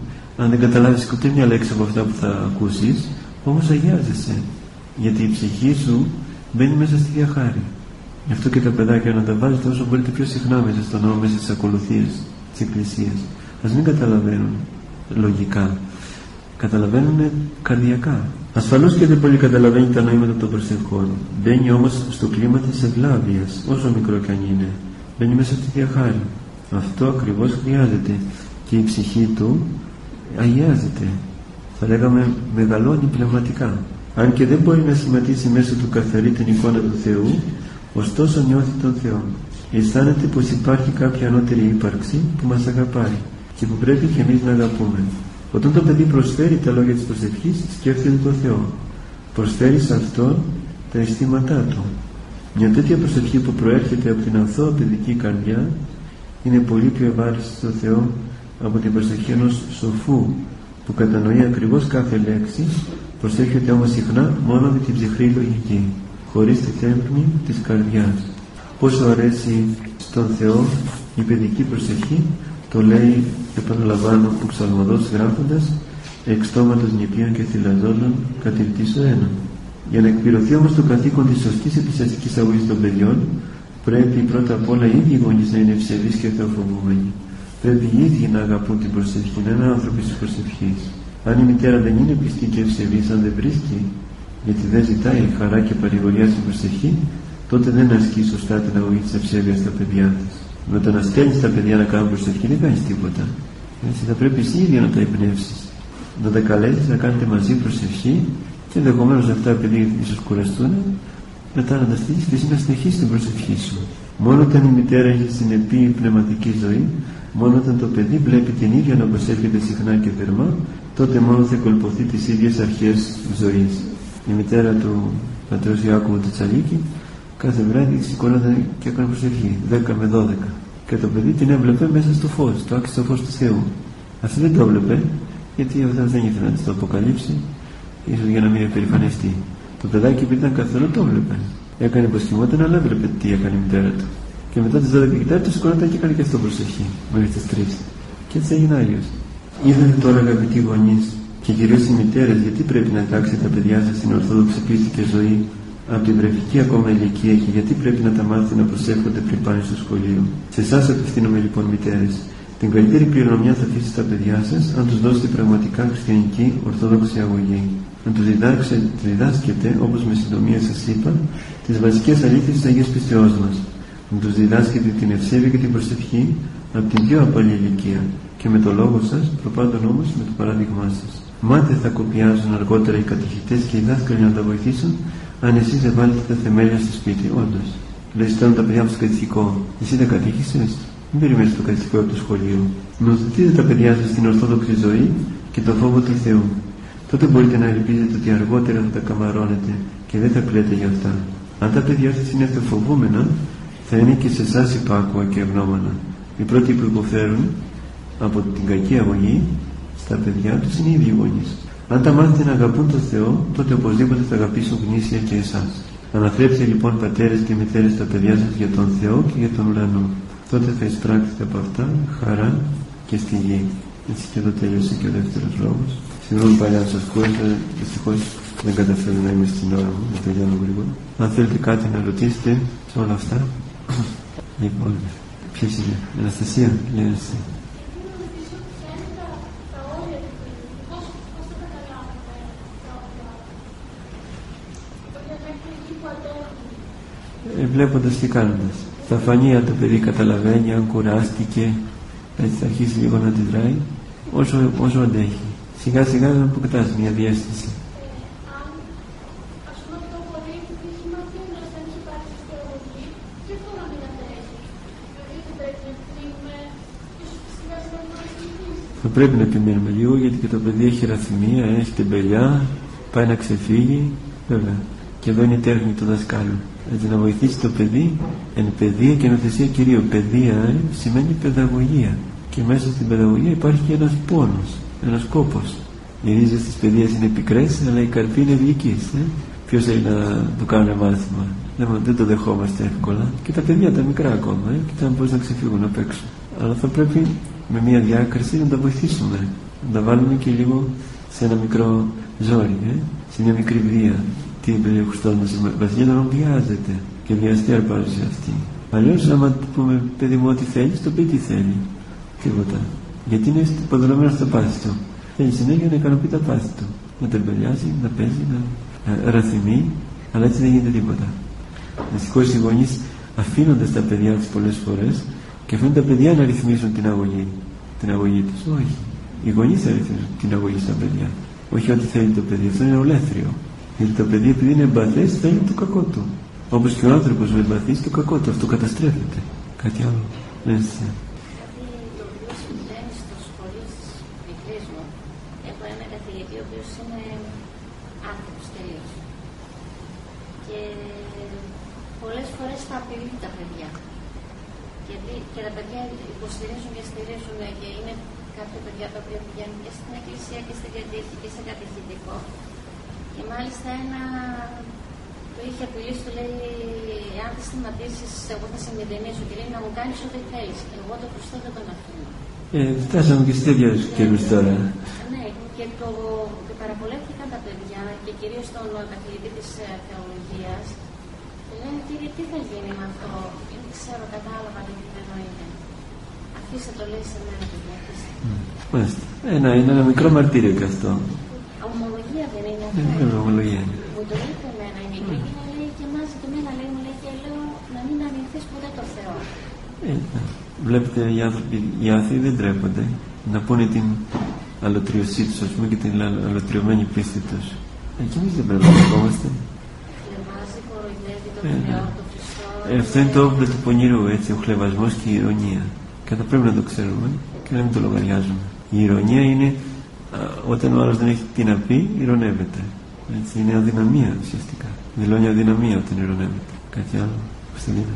αν δεν καταλάβεις ούτε μια λέξη από αυτά που θα ακούσεις, όμως αγιάζεσαι. Γιατί η ψυχή σου μπαίνει μέσα στη Θεία Χάρη. Γι' αυτό και τα παιδάκια να τα βάζετε όσο μπορείτε πιο συχνά μέσα στον ναό, μέσα στις ακολουθίες της Εκκλησίας. Ας μην καταλαβαίνουν λογικά. Καταλαβαίνουν καρδιακά. Ασφαλώς και δεν πολύ καταλαβαίνει τα νοήματα των προσευχών. Μπαίνει όμως στο κλίμα της ευλάβειας, όσο μικρό κι αν είναι. Μπαίνει μέσα στη Θεία Χάρη. Αυτό ακριβώς χρειάζεται. Και η ψυχή του αγιάζεται. Θα λέγαμε μεγαλώνει πνευματικά. Αν και δεν μπορεί να σχηματίσει μέσω του καθαρή την εικόνα του Θεού, ωστόσο νιώθει τον Θεό. Αισθάνεται πως υπάρχει κάποια ανώτερη ύπαρξη που μας αγαπάει και που πρέπει και εμείς να αγαπούμε. Όταν το παιδί προσφέρει τα λόγια της προσευχής, σκέφτεται τον Θεό. Προσφέρει σε αυτό τα αισθήματά του. Μια τέτοια προσευχή που προέρχεται από την αθώα παιδική καρδιά είναι πολύ πιο ευάρεστη στο Θεό από την προσευχή ενός σοφού που κατανοεί ακριβώς κάθε λέξη, προσεύχεται όμως συχνά μόνο με την ψυχρή λογική, χωρίς τη θέρμη της καρδιάς. Πόσο αρέσει στον Θεό η παιδική προσευχή, το λέει, επαναλαμβάνω, ο ψαλμοδός γράφοντας, εξ στόματος νηπίων και θυλαζόλων κατηρτήσω ένα. Για να εκπληρωθεί όμως το καθήκον της σωστής επισταστικής αγωγής των παιδιών, πρέπει πρώτα απ' όλα οι ίδιοι γονείς να είναι ευσεβείς και θεοφοβούμενοι. Πρέπει οι ίδιοι να αγαπούν την προσευχή, να είναι άνθρωποι της προσευχής. Αν η μητέρα δεν είναι πιστή και ευσεβής, αν δεν βρίσκει, γιατί δεν ζητάει χαρά και παρηγοριά στην προσευχή, τότε δεν ασκεί σωστά την αγωγή της ευσέβειας στα παιδιά της. Με το να στέλνεις τα παιδιά να κάνουν προσευχή δεν κάνεις τίποτα. Έτσι, θα πρέπει εσύ ίδια να τα εμπνεύσεις. Να τα καλέσεις να κάνετε μαζί προσευχή και ενδεχομένως αυτά επειδή ίσως κουραστούν, μετά να τα στείλεις και εσύ να συνεχίσεις την προσευχή σου. Μόνο όταν η μητέρα έχει συνεπή πνευματική ζωή, μόνο όταν το παιδί βλέπει την ίδια να προσεύχεται συχνά και θερμά, τότε μόνο θα κολποθεί τις ίδιες αρχές ζωής. Η μητέρα του πατρός Ιάκωβου του Τσαλίκη κάθε βράδυ σηκώνονταν και έκανε προσευχή 10 με 12 και το παιδί την έβλεπε μέσα στο φως, το άκουσε το φως του Θεού. Αυτή δεν το έβλεπε γιατί αυτό δεν ήθελε να της το αποκαλύψει, ίσως για να μην υπερηφανιστεί. Το παιδάκι που ήταν καθόλου το έβλεπε, έκανε υποσχημόταν αλλά έβλεπε τι έκανε η μητέρα του και μετά τις 12 και 4 σηκώνονταν και έκανε και αυτό προσευχή μέχρι τις 3 και έτσι έγινε Άγιος. Είδατε τώρα, αγαπητοί γονείς και κυρίως οι μητέρες, γιατί πρέπει να εντάξετε τα παιδιά σας στην ορθόδοξη πίστη και ζωή από την βρεφική ακόμα ηλικία και γιατί πρέπει να τα μάθετε να προσεύχονται πριν πάνε στο σχολείο. Σε εσάς απευθύνομαι λοιπόν, μητέρες. Την καλύτερη κληρονομιά θα αφήσετε στα παιδιά σας αν τους δώσετε πραγματικά χριστιανική ορθόδοξη αγωγή. Να τους διδάσκετε, όπως με συντομία σας είπα, τις βασικές αλήθειες της Αγίας Πίστεώς μας. Να τους διδάσκετε την ευσέβεια και την προσευχή από την πιο απαλή ηλικία και με το λόγο σας, προπάντων όμως με το παράδειγμά σας. Μάτε θα κοπιάζουν αργότερα οι κατηχητές και οι δάσκαλοι να τα βοηθήσουν αν εσείς δεν βάλετε τα θεμέλια στο σπίτι. Όντως, λέει, στέλνουν τα παιδιά μου στο κατηχικό. Εσύ δεν κατήχησες, μην περιμένεις το κατηχικό από το σχολείο. Νοθετείτε τα παιδιά σας στην ορθόδοξη ζωή και τον φόβο του Θεού. Τότε μπορείτε να ελπίζετε ότι αργότερα θα τα καμαρώνετε και δεν θα κλαίτε για αυτά. Αν τα παιδιά σας είναι θεοφοβούμενα, θα είναι και σε εσάς υπάκουα και ευγνώμονα. Οι πρώτοι που υποφέρουν από την κακή αγωγή στα παιδιά τους είναι οι ίδιοι γονείς. Αν τα μάθετε να αγαπούν τον Θεό, τότε οπωσδήποτε θα αγαπήσουν γνήσια και εσάς. Αναθρέψτε λοιπόν πατέρες και μητέρες τα παιδιά σας για τον Θεό και για τον ουρανό. Τότε θα εισπράξετε από αυτά χαρά και στη γη. Έτσι και εδώ τέλειωσε και ο δεύτερος λόγος. Συγγνώμη πάλι αν σας κούρασα, δυστυχώς δεν καταφέρω να είμαι στην ώρα μου, να τελειώνω γρήγορα. Αν θέλετε κάτι να ρωτήσετε σε όλα αυτά. Λοιπόν, ποιος είναι, Αναστασία, λέει εσύ. Βλέποντας και κάνοντας. Θα φανεί αν το παιδί καταλαβαίνει, αν κουράστηκε, έτσι θα αρχίσει λίγο να αντιδράει, όσο αντέχει. Σιγά σιγά να αποκτάς μια διέστηση. Θα πρέπει να επιμένουμε λίγο, γιατί και το παιδί έχει ραθυμία, έχει τεμπελιά, πάει να ξεφύγει, βέβαια. Και εδώ είναι η τέχνη του δασκάλου. Έτσι να βοηθήσει το παιδί, εν παιδεία και νοθεσία κυρίω. Παιδεία σημαίνει παιδαγωγία. Και μέσα στην παιδαγωγία υπάρχει και ένας πόνος, ένας κόπος. Οι ρίζες της παιδείας είναι πικρές, αλλά η καρπή είναι ευγικής. Ποιος θέλει να το κάνουν μάθημα? Δεν το δεχόμαστε εύκολα. Και τα παιδιά τα μικρά ακόμα, κοιτάμε πώς να ξεφύγουν απ' έξω. Αλλά θα πρέπει με μια διάκριση να τα βοηθήσουμε. Να τα βάλουμε και λίγο σε ένα μικρό ζόρι, σε μια μικρή βία. Τι είπε ο Χριστός μας, βασιλιά τον βιάζεται και βιαστεί αρπάζει αυτή. Αλλιώς άμα του πούμε παιδί μου ό,τι θέλεις, το πει τι θέλει. Τίποτα. Γιατί είναι υποδουλωμένο στο πάθη του. Θέλει συνέχεια να ικανοποιεί τα πάθη του. Να τεμπελιάζει, να παίζει, να ραθυμεί, αλλά έτσι δεν γίνεται τίποτα. Δυστυχώς οι γονείς αφήνοντας τα παιδιά τους πολλές φορές και αφήνουν τα παιδιά να ρυθμίσουν την αγωγή τους. Όχι. Οι γονείς θα ρυθμίσουν την αγωγή στα παιδιά. Όχι ό,τι θέλει το παιδί. Αυτό είναι ολέθριο. Γιατί το παιδί, επειδή είναι εμπαθές, θέλει το κακό του. Όπως και ο άνθρωπος με εμπαθείς το κακό του. Αυτό καταστρέφεται. Κάτι άλλο. Ναι, εσύ. Το οποίο συμβαίνει στο σχολείο της μικρής μου. Έχω ένα καθηγητή ο οποίος είναι άνθρωπος τελείως. Και πολλές φορές θα απειλεί τα παιδιά. Και τα παιδιά υποστηρίζουν και στηρίζουν και είναι κάποια παιδιά τα οποία πηγαίνουν και στην εκκλησία και στην κατήχη και σε κατηχητικό. Και μάλιστα ένα το είχε απειλήσει, του λέει: αν δεν σταματήσεις, εγώ θα σε μηδενίσω. Και λέει: να μου κάνεις ό,τι θέλεις. Εγώ το Χριστό δεν τον αφήνω. Φτάσαμε και σε τέτοιους καιρούς τώρα. Ναι, και παραπολέμηθηκαν τα παιδιά και κυρίως τον καθηγητή της θεολογίας. Και λένε: Κύριε, τι θα γίνει με αυτό? Δεν ξέρω, κατάλαβα τι εννοείται. Αφήστε το, λέει, σε μένα, παιδιά. Μάλιστα. Είναι ένα μικρό μαρτύριο και αυτό. Ομολογία δεν είναι αυτό? Ναι, ομολογία. Μου το είπε εμένα η μικρή και μου λέει και εμάς και εμένα, λέει, μου λέει, και λέω να μην αμυνθείς ποτέ το Θεό. Βλέπετε, οι άθεοι δεν τρέπονται να πούνε την αλωτριωσή τους, ας πούμε, και την αλωτριωμένη πίστη τους. Και εμείς δεν πρέπει να δεχόμαστε. Χλεβάζει, κοροϊδεύει τον Θεό, τον Χριστό. Αυτό είναι το όπλο του πονηρού, έτσι, ο χλεβασμός και η ηρωνία. Και θα πρέπει να το ξέρουμε και να μην το λογαριάζουμε. Η ηρωνία είναι όταν ο άλλος δεν έχει τι να πει, ηρωνεύεται. Έτσι, είναι αδυναμία ουσιαστικά. Δηλώνει αδυναμία όταν ηρωνεύεται. Κάτι άλλο, Κωνσταντίνα.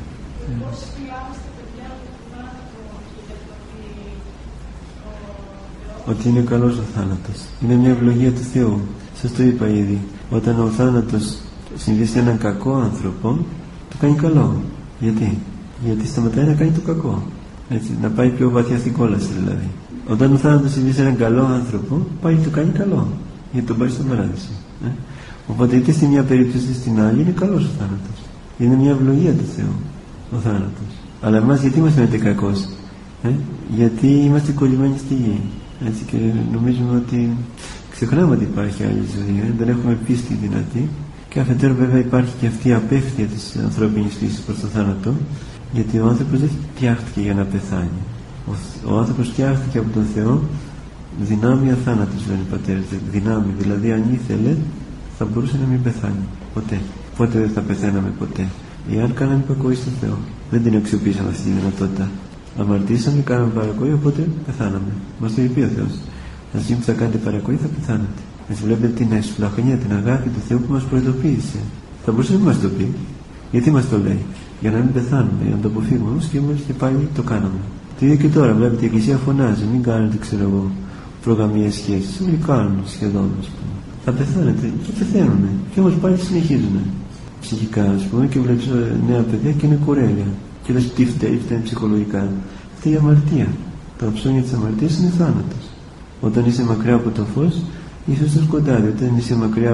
Ότι είναι καλός ο θάνατος. Είναι μια ευλογία του Θεού. Σας το είπα ήδη. Όταν ο θάνατος συμβεί σε έναν κακό άνθρωπο, το κάνει καλό. Γιατί σταματάει να κάνει το κακό. Έτσι, να πάει πιο βαθιά στην κόλαση δηλαδή. Όταν ο θάνατος συμβεί σε έναν καλό άνθρωπο, πάλι το κάνει καλό. Γιατί τον πάει στον παράδεισο. Οπότε είτε στη μια περίπτωση είτε στην άλλη είναι καλός ο θάνατος. Είναι μια ευλογία του Θεού ο θάνατος. Αλλά εμάς γιατί μας φαίνεται κακός? Γιατί είμαστε κολλημένοι στη γη. Έτσι, και νομίζουμε ότι ξεχνάμε ότι υπάρχει άλλη ζωή. Δεν έχουμε πίστη δυνατή. Και αφετέρου βέβαια υπάρχει και αυτή η απέφθεια της ανθρώπινης φύσης προς το θάνατο. Γιατί ο άνθρωπος δεν φτιάχτηκε για να πεθάνει. Ο άνθρωπος φτιάχτηκε από τον Θεό δυνάμει αθάνατος, λένε οι πατέρες. Δυνάμει, δηλαδή αν ήθελε θα μπορούσε να μην πεθάνει ποτέ. Πότε δεν θα πεθαίναμε ποτέ? Εάν κάναμε υπακοή στον Θεό. Δεν την αξιοποιήσαμε αυτή τη δυνατότητα. Αμαρτήσαμε, κάναμε παρακοή, οπότε πεθάναμε. Μας το είπε ο Θεός. Αν σήμερα θα κάνετε παρακοή, θα πεθάνετε. Έτσι βλέπετε την εσφλαχνία, την αγάπη του Θεού που μας προειδοποίησε. Θα μπορούσε να μας το πει. Γιατί μας το λέει? Για να μην πεθάνουμε, για να το αποφύγουμε. Όμως και πάλι το κάναμε. Το ίδιο και τώρα, βλέπετε η Εκκλησία φωνάζει, μην κάνετε, ξέρω εγώ, προγαμίες σχέσεις. Όλοι κάνουν σχεδόν, ας πούμε. Θα πεθάνετε και πεθαίνουν. Και όμως πάλι συνεχίζουν. Ψυχικά, ας πούμε, και βλέπεις νέα παιδιά και είναι κουρέλια. Και λες τι φταίνει ψυχολογικά. Φταίει η αμαρτία. Το ψώνιο της αμαρτίας είναι θάνατος. Όταν είσαι μακριά από το φως, είσαι στο σκοτάδι. Όταν είσαι μακριά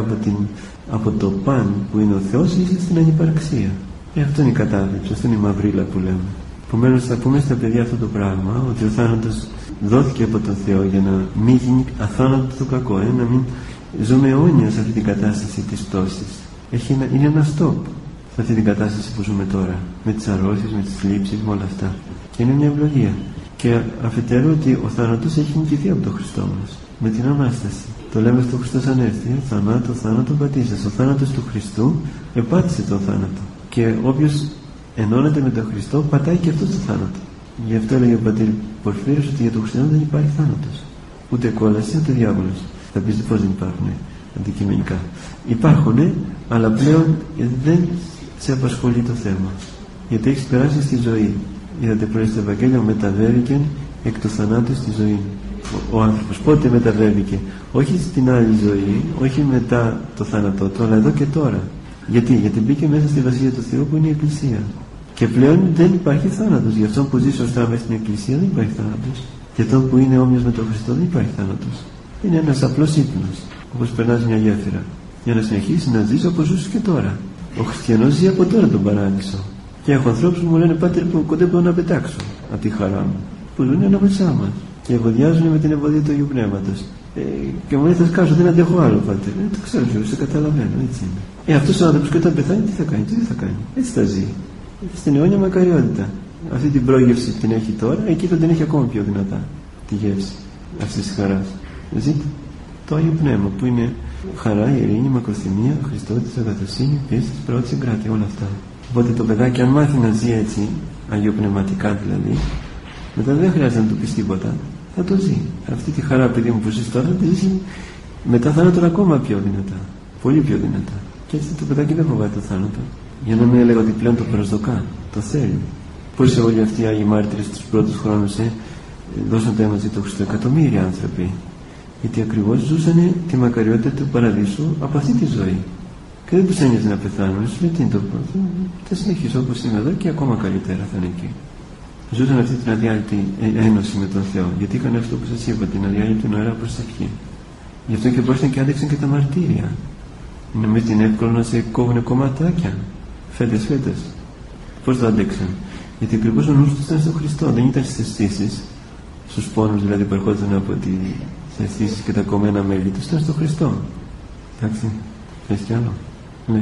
από το παν που είναι ο Θεός, είσαι στην ανυπαρξία. Αυτό είναι η κατάδειξη, αυτό είναι η μαυρίλα που λέμε. Επομένως θα πούμε στα παιδιά αυτό το πράγμα, ότι ο θάνατος δόθηκε από τον Θεό για να μην γίνει αθάνατο το κακό, να μην ζούμε αιώνια σε αυτή την κατάσταση της πτώσης. Είναι ένα stop σε αυτή την κατάσταση που ζούμε τώρα, με τις αρρώσεις, με τις θλίψεις, με όλα αυτά. Και είναι μια ευλογία. Και αφετέρου ότι ο θάνατος έχει νικηθεί από τον Χριστό μας, με την Ανάσταση. Το λέμε στο Χριστός Ανέστη, θάνατο πατήσας. Ο θάνατος του Χριστού επάτησε τον θάνατο. Και όποιος ενώνεται με τον Χριστό πατάει και αυτό το θάνατο. Γι' αυτό έλεγε ο πατήρ Πορφύριος ότι για τον χριστιανό δεν υπάρχει θάνατος. Ούτε κόλαση ούτε διάβολος. Θα πεις πώς δεν υπάρχουν αντικειμενικά. Υπάρχουν, αλλά πλέον δεν σε απασχολεί το θέμα. Γιατί έχεις περάσει στη ζωή. Είδατε πρωί στο Ευαγγέλιο, μεταβέβηκε εκ του θανάτου στη ζωή. Ο άνθρωπος πότε μεταβέβηκε? Όχι στην άλλη ζωή, όχι μετά το θάνατό του, αλλά εδώ και τώρα. Γιατί μπήκε μέσα στη Βασιλεία του Θεού που είναι η Εκκλησία. Και πλέον δεν υπάρχει θάνατος. Για αυτόν που ζει σωστά μέσα στην Εκκλησία δεν υπάρχει θάνατος. Για αυτόν που είναι όμοιος με τον Χριστό δεν υπάρχει θάνατος. Είναι ένας απλός ύπνος, όπως περνάς μια γέφυρα. Για να συνεχίσει να ζεις όπως ζούσες και τώρα. Ο χριστιανός ζει από τώρα τον παράδεισο. Και έχω ανθρώπους που μου λένε πάτερ που κοντεύω να πετάξω από τη χαρά μου. Που ζουν ανάμεσά μας. Και ευωδιάζουν με την ευωδία του Αγίου Πνεύματος. Και μου λέει θα σκάσω, δεν αντέχω άλλο πάτερ. Το ξέρω, σε καταλαβαίνω, έτσι είναι. Αυτός ο άνθρωπος και όταν πεθάνει τι θα κάνει? Τι δεν θα κάνει? Έτσι θα ζει. Στην αιώνια μακαριότητα. Αυτή την πρόγευση την έχει τώρα, εκεί θα την έχει ακόμα πιο δυνατά. Τη γεύση αυτής της χαράς. Ζείτε το Άγιο Πνεύμα που είναι χαρά, ειρήνη, μακροθυμία, Χριστότητα, αγαθοσύνη, πίστη, πρώτη συγκράτη, όλα αυτά. Οπότε το παιδάκι, αν μάθει να ζει έτσι, αγιοπνευματικά δηλαδή, μετά δεν χρειάζεται να του πει τίποτα. Θα το ζει. Αυτή τη χαρά, παιδί μου, που ζει τώρα, θα τη ζει μετά θάνατον ακόμα πιο δυνατά. Πολύ πιο δυνατά. Και έτσι το παιδάκι δεν φοβάται το θάνατο. Για να μην έλεγα ότι πλέον το προσδοκά, το θέλει. Πώς όλοι αυτοί οι Άγιοι Μάρτυρες στους πρώτους χρόνους δώσαν το αίμα για τον Χριστό, εκατομμύρια άνθρωποι. Γιατί ακριβώς ζούσαν τη μακαριότητα του παραδείσου από αυτή τη ζωή. Και δεν τους ένοιαζε να πεθάνουν. Σου λέει τι είναι το πρώτο. Θα συνεχίσω όπως είμαι εδώ και ακόμα καλύτερα θα είναι εκεί. Ζούσαν αυτή την αδιάλειπτη ένωση με τον Θεό. Γιατί είχαν αυτό που σας είπα, την αδιάλειπτη νοερά προσευχή. Γι' αυτό και μπορούσαν και άντεξαν και τα μαρτύρια. Νομίζετε είναι εύκολο να σε κόβουν κομματάκια, φέτες. Πώς το άντεξαν? Γιατί ακριβώς ο νους τους ήταν στον Χριστό, δεν ήταν στις αισθήσεις, στους πόνους δηλαδή που ερχόταν από τις αισθήσεις και τα κομμένα μέλη τους, ήταν στον Χριστό. Εντάξει, θες κι άλλο? Ναι.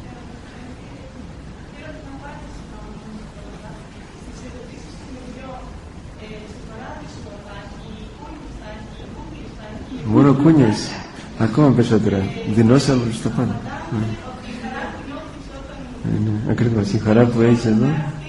Μόνο κούνιες, ακόμα περισσότερα, δεινόσαυρους στο πάνω. Ναι, ακριβώς, η χαρά που έχεις εδώ,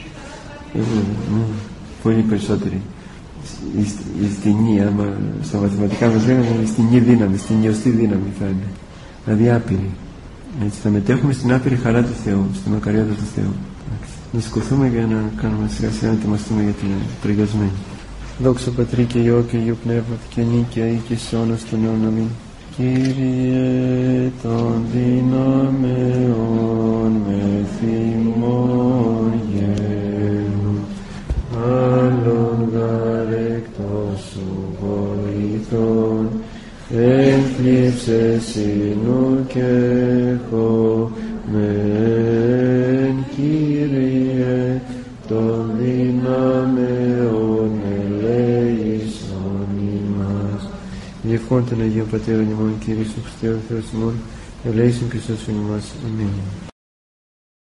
πολύ περισσότερη. Η στηνή, άμα στα μαθηματικά μας λέγανε, η στηνή δύναμη, στηνιωστή δύναμη θα είναι. Δηλαδή άπειρη. Έτσι θα μετέχουμε στην άπειρη χαρά του Θεού, στην μακαριότητα του Θεού. Να σηκωθούμε για να κάνουμε σιγά σιγά να ετοιμαστούμε για την προγιασμένη. Δόξα Πατρί και Υιό και Υιού Πνεύματι και νίκαια ή και σε όνος των αιώνων. Αμήν. Κύριε των δυναμεών με θυμών γέρου, άλλον γαρεκτός σου βοηθών, έγκλειψε συνού και έχω μεν, Κύριε των δυναμεών ελέησον ημάς. Διευχών των Αγίων Πατέρων ημών, Κύριε Χριστέ ο Θεός ημών, ελέησον και σώσον ημάς. Αμήν.